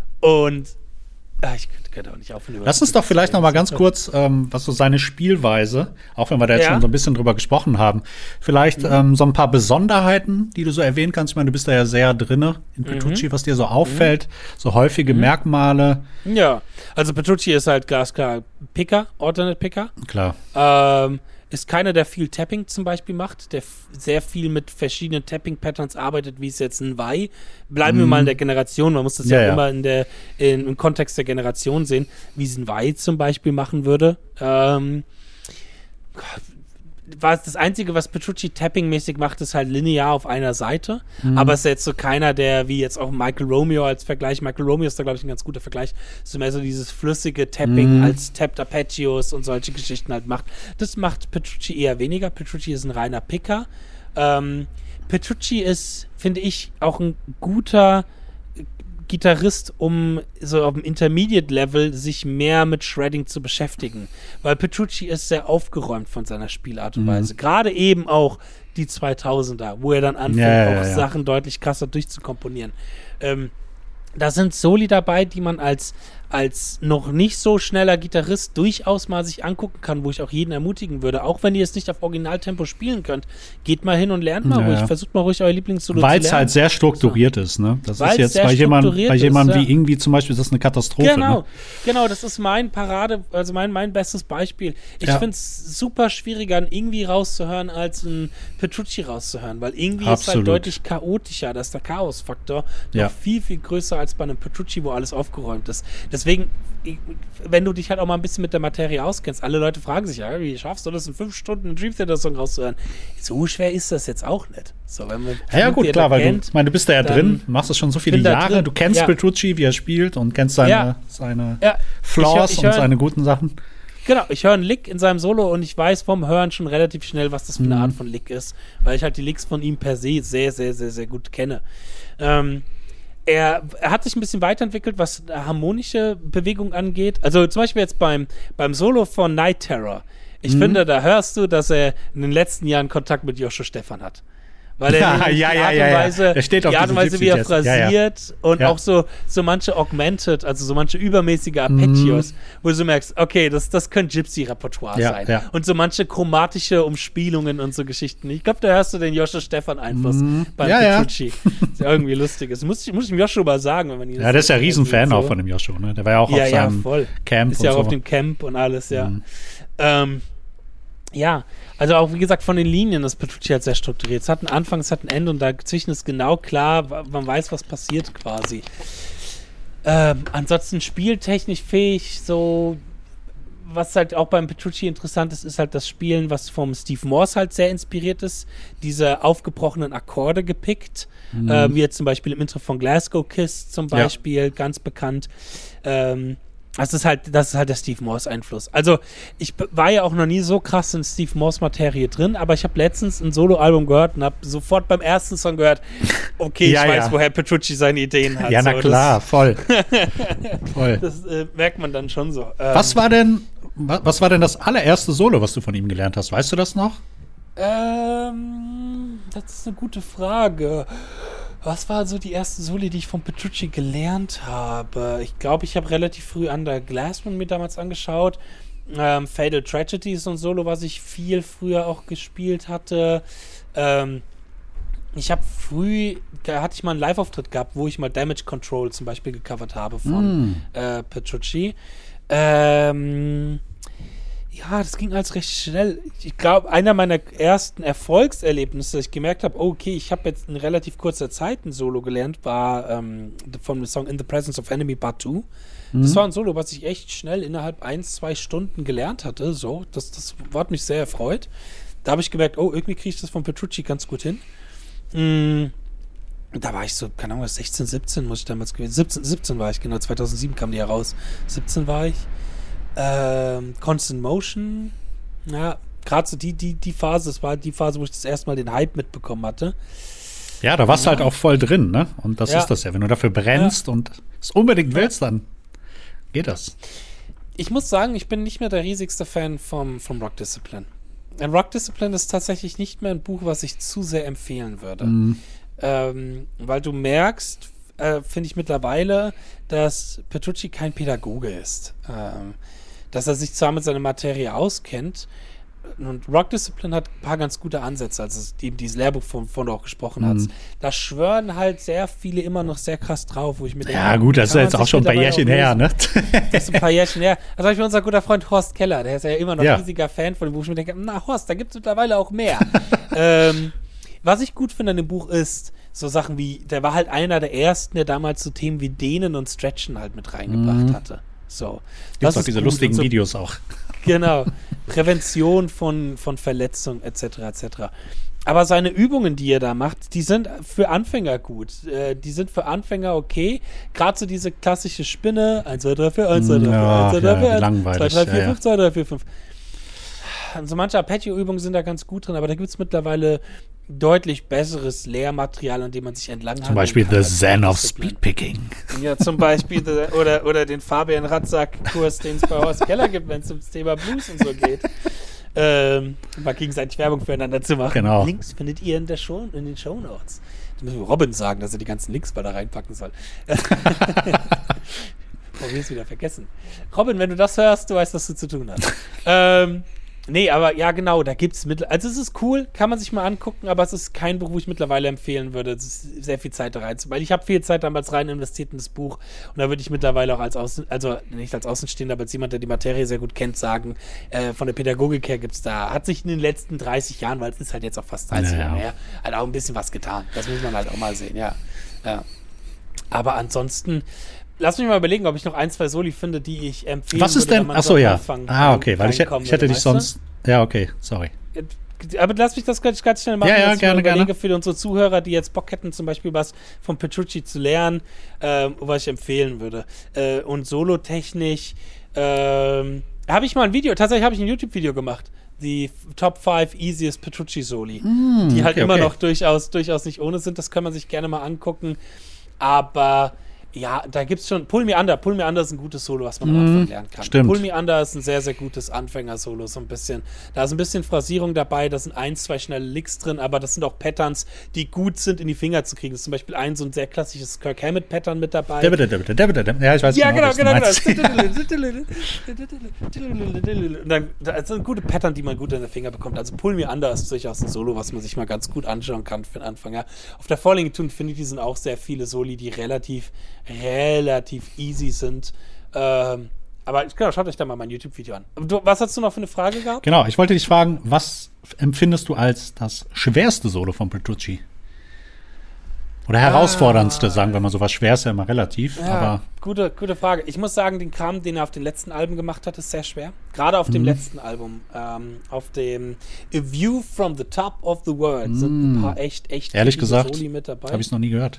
Speaker 1: und ah, ich könnte, könnte auch nicht aufhören. über
Speaker 2: Lass uns doch vielleicht noch mal ganz kurz, ähm, was so seine Spielweise, auch wenn wir da jetzt
Speaker 1: Ja.
Speaker 2: schon so ein bisschen drüber gesprochen haben, vielleicht ähm, so ein paar Besonderheiten, die du so erwähnen kannst. Ich meine, du bist da ja sehr drinne in Petrucci, was dir so auffällt, so häufige Merkmale.
Speaker 1: Ja, also Petrucci ist halt glasklar Picker, Alternate Picker.
Speaker 2: Klar.
Speaker 1: Ähm, ist keiner, der viel Tapping zum Beispiel macht, der f- sehr viel mit verschiedenen Tapping-Patterns arbeitet, wie es jetzt ein Wei. Bleiben wir mal in der Generation, man muss das ja,
Speaker 2: Ja, ja.
Speaker 1: immer in der, in, im Kontext der Generation sehen, wie es ein Wei zum Beispiel machen würde. Ähm, was das Einzige, was Petrucci Tapping-mäßig macht, ist halt linear auf einer Seite. Aber es ist jetzt so keiner, der wie jetzt auch Michael Romeo als Vergleich. Michael Romeo ist da, glaube ich, ein ganz guter Vergleich. So mehr so dieses flüssige Tapping
Speaker 2: Mhm.
Speaker 1: als Tapped Arpeggios und solche Geschichten halt macht. Das macht Petrucci eher weniger. Petrucci ist ein reiner Picker. Ähm, Petrucci ist, finde ich, auch ein guter Gitarrist, um so auf dem Intermediate-Level sich mehr mit Shredding zu beschäftigen. Weil Petrucci ist sehr aufgeräumt von seiner Spielart und Weise. Gerade eben auch die zweitausender, wo er dann anfängt,
Speaker 2: Ja, ja,
Speaker 1: auch
Speaker 2: ja.
Speaker 1: Sachen deutlich krasser durchzukomponieren. Ähm, da sind Soli dabei, die man als, als noch nicht so schneller Gitarrist durchaus mal sich angucken kann, wo ich auch jeden ermutigen würde. Auch wenn ihr es nicht auf Originaltempo spielen könnt, geht mal hin und lernt mal
Speaker 2: Ja,
Speaker 1: ruhig.
Speaker 2: ja.
Speaker 1: Versucht mal ruhig euer Lieblingssolo zu lernen.
Speaker 2: Weil es halt sehr strukturiert ist, ne? Das
Speaker 1: Weil's
Speaker 2: ist jetzt
Speaker 1: sehr
Speaker 2: bei jemandem
Speaker 1: strukturiert
Speaker 2: bei jemandem
Speaker 1: ist,
Speaker 2: wie
Speaker 1: ja.
Speaker 2: irgendwie zum Beispiel, das ist eine Katastrophe.
Speaker 1: Genau,
Speaker 2: Ne?
Speaker 1: genau, das ist mein Parade, also mein, mein bestes Beispiel. Ich
Speaker 2: Ja.
Speaker 1: finde es super schwieriger, ein irgendwie rauszuhören, als ein Petrucci rauszuhören, weil irgendwie ist halt
Speaker 2: Absolut.
Speaker 1: deutlich chaotischer, da ist der Chaosfaktor
Speaker 2: Ja.
Speaker 1: noch viel, viel größer als bei einem Petrucci, wo alles aufgeräumt ist. Deswegen, ich- wenn du dich halt auch mal ein bisschen mit der Materie auskennst, alle Leute fragen sich, ja, wie schaffst du das in fünf Stunden einen Dream Theater Song rauszuhören? So schwer ist das jetzt auch nicht. So, wenn man
Speaker 2: Ja, ja,
Speaker 1: Dream
Speaker 2: gut,
Speaker 1: Theater
Speaker 2: klar, weil du,
Speaker 1: kennt,
Speaker 2: ich meine, du bist da ja
Speaker 1: dann-
Speaker 2: drin, machst es schon so viele
Speaker 1: bin da
Speaker 2: Jahre,
Speaker 1: drin,
Speaker 2: du kennst
Speaker 1: ja.
Speaker 2: Petrucci, wie er spielt und kennst seine,
Speaker 1: Ja.
Speaker 2: seine
Speaker 1: Ja.
Speaker 2: Flaws
Speaker 1: Ich hör- ich
Speaker 2: und
Speaker 1: hör-
Speaker 2: seine guten Sachen.
Speaker 1: Genau, ich höre einen Lick in seinem Solo und ich weiß vom Hören schon relativ schnell, was das für eine
Speaker 2: Mhm.
Speaker 1: Art von Lick ist, weil ich halt die Licks von ihm per se sehr, sehr, sehr, sehr gut kenne. Ähm, er, er hat sich ein bisschen weiterentwickelt, was harmonische Bewegung angeht. Also zum Beispiel jetzt beim, beim Solo von Night Terror Ich mhm. finde, da hörst du, dass er in den letzten Jahren Kontakt mit Joshua Stephan hat. Weil er
Speaker 2: ja,
Speaker 1: die
Speaker 2: ja,
Speaker 1: Art
Speaker 2: ja,
Speaker 1: und
Speaker 2: ja,
Speaker 1: Weise,
Speaker 2: ja. Der steht auf
Speaker 1: die Art und Weise, wie er phrasiert ja, ja. und ja. auch so, so manche Augmented, also so manche übermäßige Arpeggios, mm. wo du so merkst, okay, das, das könnte Gypsy-Repertoire ja, sein. Ja. Und so manche chromatische Umspielungen und so Geschichten. Ich glaube, da hörst du den Joshua Stephan-Einfluss mm. beim
Speaker 2: ja,
Speaker 1: Petrucci. Ja. Das ist ja irgendwie lustig. Das muss ich, muss ich dem Joshua mal sagen. Wenn man ihn
Speaker 2: ja, der ist ja Riesenfan so. auch von dem Joshua. Ne? Der war ja auch
Speaker 1: ja,
Speaker 2: auf
Speaker 1: ja,
Speaker 2: seinem
Speaker 1: voll.
Speaker 2: Camp
Speaker 1: ist
Speaker 2: und
Speaker 1: ja auch
Speaker 2: so.
Speaker 1: auf dem Camp und alles, ja.
Speaker 2: Mm.
Speaker 1: Ähm, Ja, also auch wie gesagt von den Linien, das Petrucci halt sehr strukturiert. Es hat einen Anfang, es hat ein Ende und dazwischen ist genau klar, man weiß, was passiert quasi. Ähm, ansonsten spieltechnisch fähig, so was halt auch beim Petrucci interessant ist, ist halt das Spielen, was vom Steve Morse halt sehr inspiriert ist. Diese aufgebrochenen Akkorde gepickt, mhm. ähm, wie jetzt zum Beispiel im Intro von Glasgow Kiss zum Beispiel, ja. ganz bekannt. Ähm, Das ist halt, das ist halt der Steve Morse-Einfluss. Also, ich b- war ja auch noch nie so krass in Steve Morse-Materie drin, aber ich habe letztens ein Solo-Album gehört und habe sofort beim ersten Song gehört, okay,
Speaker 2: ja,
Speaker 1: ich weiß,
Speaker 2: ja.
Speaker 1: woher Petrucci seine Ideen hat.
Speaker 2: Ja, na
Speaker 1: so,
Speaker 2: klar,
Speaker 1: das,
Speaker 2: voll. voll.
Speaker 1: Das äh, merkt man dann schon so. Ähm,
Speaker 2: was war denn, was war denn das allererste Solo, was du von ihm gelernt hast? Weißt du das noch?
Speaker 1: Ähm, das ist eine gute Frage. Was war so die erste Soli, die ich von Petrucci gelernt habe? Ich glaube, ich habe relativ früh Under Glassman mir damals angeschaut. Ähm, Fatal Tragedy ist so ein Solo, was ich viel früher auch gespielt hatte. Ähm, ich habe früh, da hatte ich mal einen Live-Auftritt gehabt, wo ich mal Damage Control zum Beispiel gecovert habe von mm. äh, Petrucci. Ähm... Ja, das ging alles recht schnell. Ich glaube, einer meiner ersten Erfolgserlebnisse, dass ich gemerkt habe, okay, ich habe jetzt in relativ kurzer Zeit ein Solo gelernt, war ähm, vom Song In the Presence of Enemy Part zwei. Mhm. Das war ein Solo, was ich echt schnell innerhalb ein, zwei Stunden gelernt hatte. So, das, das hat mich sehr erfreut. Da habe ich gemerkt, oh, irgendwie kriege ich das von Petrucci ganz gut hin. Mhm. Da war ich so, keine Ahnung, sechzehn, siebzehn muss ich damals gewesen. siebzehn, siebzehn war ich, genau, zweitausendsieben kam die heraus. siebzehn war ich. Ähm, Constant Motion, ja, gerade so die, die, die Phase, das war die Phase, wo ich das erste Mal den Hype mitbekommen hatte.
Speaker 2: Ja, da warst du ja. halt auch voll drin, ne? Und das
Speaker 1: ja.
Speaker 2: ist das ja, wenn du dafür brennst ja. und es unbedingt willst, dann geht das.
Speaker 1: Ich muss sagen, ich bin nicht mehr der riesigste Fan vom, vom Rock Discipline. Ein Rock Discipline ist tatsächlich nicht mehr ein Buch, was ich zu sehr empfehlen würde. Mhm. Ähm, weil du merkst, äh, finde ich mittlerweile, dass Petrucci kein Pädagoge ist. Ähm, dass er sich zwar mit seiner Materie auskennt, und Rock Discipline hat ein paar ganz gute Ansätze, also eben dieses Lehrbuch, von, von du auch gesprochen hast. Mhm. Da schwören halt sehr viele immer noch sehr krass drauf, wo ich mir denke,
Speaker 2: ja gut, das ist jetzt auch schon ein paar Jährchen her, ne?
Speaker 1: Das ist ein paar Jährchen her. Also habe ich unser guter Freund Horst Keller, der ist ja immer noch ja. riesiger Fan von dem Buch. Ich mir denke, na Horst, da gibt es mittlerweile auch mehr. ähm, was ich gut finde an dem Buch ist, so Sachen wie, der war halt einer der ersten, der damals so Themen wie Dehnen und Stretchen halt mit reingebracht mhm. hatte. So.
Speaker 2: Das auch diese lustigen so, Videos auch.
Speaker 1: Genau. Prävention von, von Verletzungen et cetera et cetera. Aber seine Übungen, die er da macht, die sind für Anfänger gut. Äh, die sind für Anfänger okay. Gerade so diese klassische Spinne, eins, zwei, drei, vier, eins, zwei, drei, vier, eins, zwei, drei, vier, zwei, drei, vier, fünf, zwei, drei, vier, fünf. So manche Arpeggio-Übungen sind da ganz gut drin, aber da gibt es mittlerweile deutlich besseres Lehrmaterial, an dem man sich entlang
Speaker 2: Zum Beispiel The Zen of Speedpicking.
Speaker 1: Ja, zum Beispiel the, oder, oder den Fabian Ratzak-Kurs, den es bei Horst Keller gibt, wenn es ums Thema Blues und so geht. Ähm, mal gegenseitig Werbung füreinander zu machen.
Speaker 2: Genau.
Speaker 1: Links findet ihr in, der Show, in den Shownotes. Da müssen wir Robin sagen, dass er die ganzen Links mal da reinpacken soll. Oh, wir es wieder vergessen. Robin, wenn du das hörst, du weißt, was du zu tun hast. ähm, Nee, aber ja, genau, da gibt es mit. Also, es ist cool, kann man sich mal angucken, aber es ist kein Buch, wo ich mittlerweile empfehlen würde. Es ist sehr viel Zeit da rein, weil ich habe viel Zeit damals rein investiert in das Buch und da würde ich mittlerweile auch als Außen, also nicht als Außenstehender, aber als jemand, der die Materie sehr gut kennt, sagen, äh, von der Pädagogik her gibt es da, hat sich in den letzten dreißig Jahren, weil es ist halt jetzt auch fast dreißig Jahre her, halt auch ein bisschen was getan. Das muss man halt auch mal sehen, ja. ja. Aber ansonsten. Lass mich mal überlegen, ob ich noch ein, zwei Soli finde, die ich empfehle.
Speaker 2: Was ist denn? Achso, ja. Ah, okay, weil ich, ich hätte dich sonst. Ja, okay, sorry.
Speaker 1: Aber lass mich das ganz, ganz schnell machen.
Speaker 2: Ja, ja, gerne, gerne.
Speaker 1: Für unsere Zuhörer, die jetzt Bock hätten, zum Beispiel was von Petrucci zu lernen, ähm, was ich empfehlen würde. Äh, und solotechnisch ähm, habe ich mal ein Video, tatsächlich habe ich ein YouTube-Video gemacht. Die Top fünf Easiest Petrucci Soli. Mm, die halt okay, immer okay. noch durchaus, durchaus nicht ohne sind. Das kann man sich gerne mal angucken. Aber Ja, da gibt's schon, Pull Me Under, Pull Me Under ist ein gutes Solo, was man am Anfang lernen kann.
Speaker 2: Stimmt.
Speaker 1: Pull Me Under ist ein sehr, sehr gutes Anfänger-Solo, so ein bisschen. Da ist ein bisschen Phrasierung dabei, da sind ein, zwei schnelle Licks drin, aber das sind auch Patterns, die gut sind, in die Finger zu kriegen. Das ist zum Beispiel ein so ein sehr klassisches Kirk Hammett-Pattern mit dabei.
Speaker 2: Ja, ich weiß
Speaker 1: ja,
Speaker 2: genau,
Speaker 1: genau,
Speaker 2: was du
Speaker 1: genau,
Speaker 2: meinst.
Speaker 1: genau. Und dann, das sind gute Pattern, die man gut in den Finger bekommt. Also Pull Me Under ist durchaus ein Solo, was man sich mal ganz gut anschauen kann für den Anfänger. Auf der Falling to Infinity sind auch sehr viele Soli, die relativ, relativ easy sind. Ähm, aber genau, schaut euch da mal mein YouTube-Video an. Du, was hast du noch für eine Frage gehabt?
Speaker 2: Genau, ich wollte dich fragen, was empfindest du als das schwerste Solo von Petrucci? Oder herausforderndste, ah. sagen wir mal so. Was schwer ist ja immer relativ.
Speaker 1: Ja,
Speaker 2: aber
Speaker 1: gute, gute Frage. Ich muss sagen, den Kram, den er auf den letzten Alben gemacht hat, ist sehr schwer. Gerade auf mhm. dem letzten Album. Ähm, auf dem A View from the Top of the World mhm. sind ein paar echt, echt
Speaker 2: ehrlich gesagt,
Speaker 1: Soli mit dabei.
Speaker 2: Habe ich es noch nie gehört.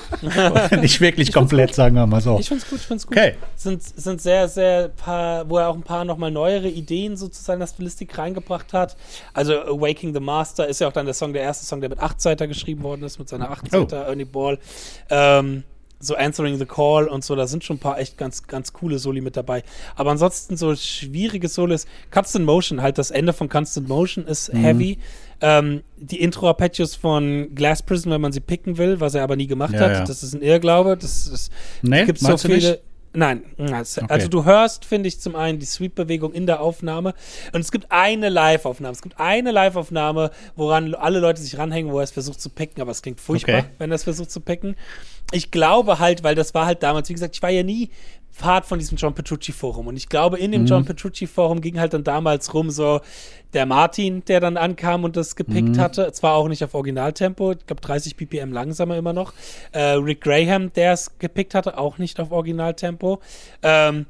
Speaker 2: Nicht wirklich komplett, sagen wir mal so.
Speaker 1: Ich find's gut, ich find's gut.
Speaker 2: Okay.
Speaker 1: Sind, sind sehr, sehr paar, wo er auch ein paar nochmal neuere Ideen sozusagen in das Stilistik reingebracht hat. Also Awaking the Master ist ja auch dann der Song, der erste Song, der mit acht Seiter geschrieben worden ist, mit seiner acht Seiter. Oh. Ernie Ball, ähm, so Answering the Call und so, da sind schon ein paar echt ganz, ganz coole Soli mit dabei. Aber ansonsten so schwierige Solos, Constant Motion, halt das Ende von Constant Motion ist mhm. heavy. Ähm, die Intro-Arpeggios von Glass Prison, wenn man sie picken will, was er aber nie gemacht
Speaker 2: ja,
Speaker 1: hat,
Speaker 2: ja.
Speaker 1: das ist ein Irrglaube. Das ist,
Speaker 2: nee,
Speaker 1: gibt so viele. Nicht? Nein, also okay. Du hörst, finde ich, zum einen die Sweep-Bewegung in der Aufnahme und es gibt eine Live-Aufnahme. Es gibt eine Live-Aufnahme, woran alle Leute sich ranhängen, wo er es versucht zu picken, aber es klingt furchtbar, okay. wenn er es versucht zu picken. Ich glaube halt, weil das war halt damals, wie gesagt, ich war ja nie Part von diesem John Petrucci-Forum und ich glaube, in dem mhm. John Petrucci-Forum ging halt dann damals rum so der Martin, der dann ankam und das gepickt mhm. hatte, zwar auch nicht auf Originaltempo, ich glaube dreißig B P M langsamer immer noch, äh, Rick Graham, der es gepickt hatte, auch nicht auf Originaltempo, ähm,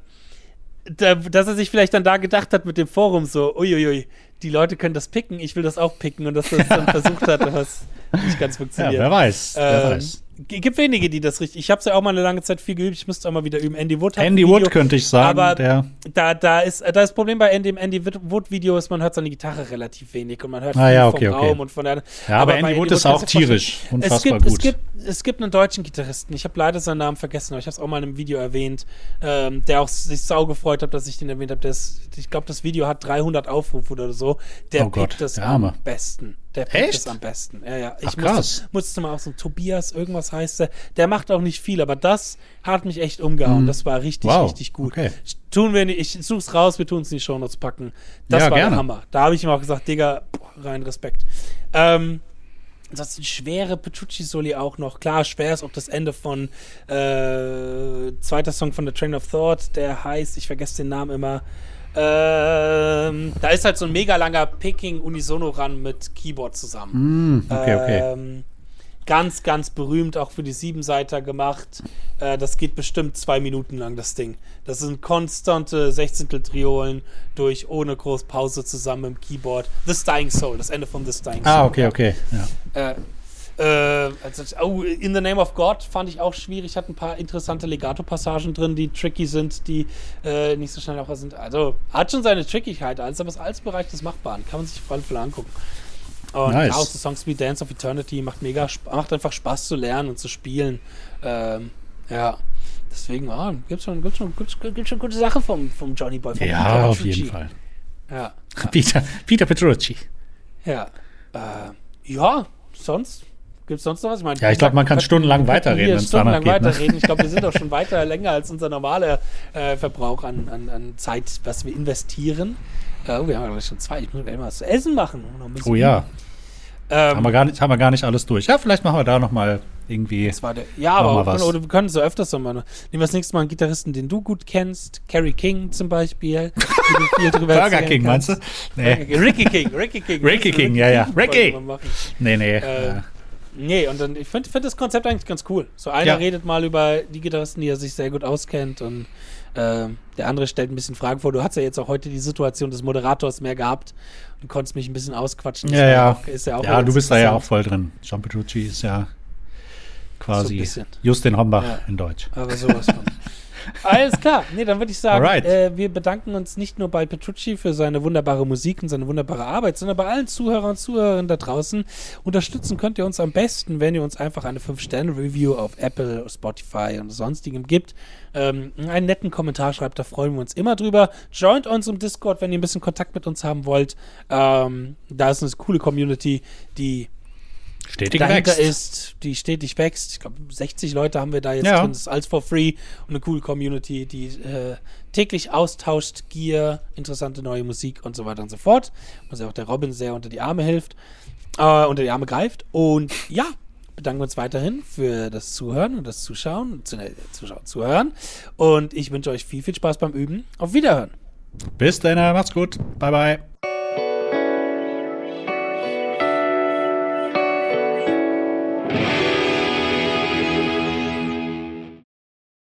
Speaker 1: da, dass er sich vielleicht dann da gedacht hat mit dem Forum so, uiuiui, die Leute können das picken, ich will das auch picken und dass er es dann versucht hat, was nicht ganz funktioniert.
Speaker 2: Ja, wer weiß, wer
Speaker 1: ähm,
Speaker 2: weiß.
Speaker 1: Gibt wenige, die das richtig. Ich habe es ja auch mal eine lange Zeit viel geübt. Ich müsste auch mal wieder üben. Andy Wood hat
Speaker 2: Andy
Speaker 1: ein Video,
Speaker 2: Wood könnte ich sagen.
Speaker 1: Aber
Speaker 2: der
Speaker 1: da, da ist da ist das Problem bei dem Andy Wood Video ist, man hört seine Gitarre relativ wenig und man hört
Speaker 2: ah,
Speaker 1: viel
Speaker 2: ja, okay,
Speaker 1: vom
Speaker 2: okay.
Speaker 1: Raum und von der.
Speaker 2: Ja, aber, aber Andy Wood ist auch tierisch, unfassbar
Speaker 1: es gibt,
Speaker 2: gut.
Speaker 1: Es gibt, es gibt einen deutschen Gitarristen. Ich habe leider seinen Namen vergessen, aber ich habe es auch mal in einem Video erwähnt, ähm, der auch sich sau gefreut hat, dass ich den erwähnt habe. Ich glaube, das Video hat dreihundert Aufrufe oder so. Der
Speaker 2: oh
Speaker 1: pickt
Speaker 2: Gott,
Speaker 1: das
Speaker 2: der
Speaker 1: am
Speaker 2: Arme.
Speaker 1: besten. Der pickt es am besten. Ja, ja. Ich
Speaker 2: Ach, krass.
Speaker 1: musste, musste mal auch so ein Tobias, irgendwas heißt der. Der macht auch nicht viel, aber das hat mich echt umgehauen. Mm. Das war richtig, wow. richtig gut.
Speaker 2: Okay.
Speaker 1: Tun wir nicht, ich such's raus, wir tun es in die Shownotes packen. Das
Speaker 2: ja,
Speaker 1: war
Speaker 2: gerne.
Speaker 1: der Hammer. Da habe ich ihm auch gesagt, Digga, boah, rein Respekt. Ähm, ansonsten schwere Petrucci-Soli auch noch. Klar, schwer ist auch das Ende von äh, zweiter Song von The Train of Thought, der heißt, ich vergesse den Namen immer, Ähm, da ist halt so ein mega langer Picking-Unisono-Run mit Keyboard zusammen.
Speaker 2: Mm, okay, okay.
Speaker 1: Ähm, ganz, ganz berühmt, auch für die Siebenseiter gemacht. Äh, das geht bestimmt zwei Minuten lang, das Ding. Das sind konstante Sechzehntel-Triolen durch, ohne groß Pause zusammen im Keyboard. The Dying Soul, das Ende von The Dying Soul.
Speaker 2: Ah, okay, okay. Ja.
Speaker 1: Äh, Äh, also, oh, In the Name of God fand ich auch schwierig, hat ein paar interessante Legato-Passagen drin, die tricky sind, die äh, nicht so schnell auch sind. Also hat schon seine Trickigkeit, alles, aber das als Bereich des Machbaren, kann man sich vor allem angucken. Und
Speaker 2: nice.
Speaker 1: ja, auch so Songs wie Dance of Eternity macht mega macht einfach Spaß zu lernen und zu spielen. Ähm, ja, deswegen ah, gibt's schon, gibt's schon, gibt's, gibt's schon gute Sache vom, vom Johnny Boy. Vom
Speaker 2: ja,
Speaker 1: Peter
Speaker 2: auf
Speaker 1: Petrucci.
Speaker 2: jeden Fall.
Speaker 1: Ja, ja.
Speaker 2: Peter, Peter Petrucci.
Speaker 1: Ja, äh, ja, sonst gibt es sonst noch was? Ich mein,
Speaker 2: ja, ich glaube, man kann stundenlang weiterreden, wenn es danach geht. Weiterreden.
Speaker 1: Ne? Ich glaube, wir sind doch schon weiter länger als unser normaler äh, Verbrauch an, an, an Zeit, was wir investieren. Äh, oh, wir haben ja schon zwei. Ich muss gleich mal was zu essen machen.
Speaker 2: Oh ja.
Speaker 1: Ähm,
Speaker 2: haben, wir gar nicht, haben wir gar nicht alles durch. Ja, vielleicht machen wir da noch mal irgendwie.
Speaker 1: Das war der, ja, aber wir können, wir können so öfters so mal. Nehmen wir das nächste Mal einen Gitarristen, den du gut kennst. Kerry King zum Beispiel. Viel drüber
Speaker 2: Burger King, kannst. Meinst du?
Speaker 1: Nee. Ricky King. Ricky King.
Speaker 2: Ricky King, ja, ja. Ricky! Nee, nee.
Speaker 1: Äh,
Speaker 2: ja.
Speaker 1: Nee, und dann, ich finde find das Konzept eigentlich ganz cool. So einer ja. redet mal über die Gitarristen, die er sich sehr gut auskennt und äh, der andere stellt ein bisschen Fragen vor. Du hast ja jetzt auch heute die Situation des Moderators mehr gehabt und konntest mich ein bisschen ausquatschen.
Speaker 2: Ja, ja.
Speaker 1: Auch, ist ja, auch
Speaker 2: ja du bist da ja auch voll drin. John Petrucci ist ja quasi so Justin Hombach
Speaker 1: ja.
Speaker 2: in Deutsch.
Speaker 1: Aber sowas von. Alles klar. Nee, dann würde ich sagen,
Speaker 2: Alright.
Speaker 1: äh, wir bedanken uns nicht nur bei Petrucci für seine wunderbare Musik und seine wunderbare Arbeit, sondern bei allen Zuhörern und Zuhörern da draußen. Unterstützen könnt ihr uns am besten, wenn ihr uns einfach eine fünf Sterne Review auf Apple, Spotify und sonstigem gibt. Ähm, einen netten Kommentar schreibt, da freuen wir uns immer drüber. Joint uns im Discord, wenn ihr ein bisschen Kontakt mit uns haben wollt. Ähm, da ist eine coole Community, die
Speaker 2: stetig
Speaker 1: dahinter
Speaker 2: wächst.
Speaker 1: ist, die stetig wächst. Ich glaube, sechzig Leute haben wir da jetzt
Speaker 2: Ja.
Speaker 1: drin. Das ist alles for free und eine coole Community, die äh, täglich austauscht, Gear, interessante neue Musik und so weiter und so fort. Was ja auch der Robin sehr unter die Arme hilft, äh, unter die Arme greift. Und ja, bedanken wir uns weiterhin für das Zuhören und das Zuschauen, zu, äh, Zuschauen, Zuhören. Und ich wünsche euch viel, viel Spaß beim Üben. Auf Wiederhören.
Speaker 2: Bis dann, macht's gut. Bye, bye.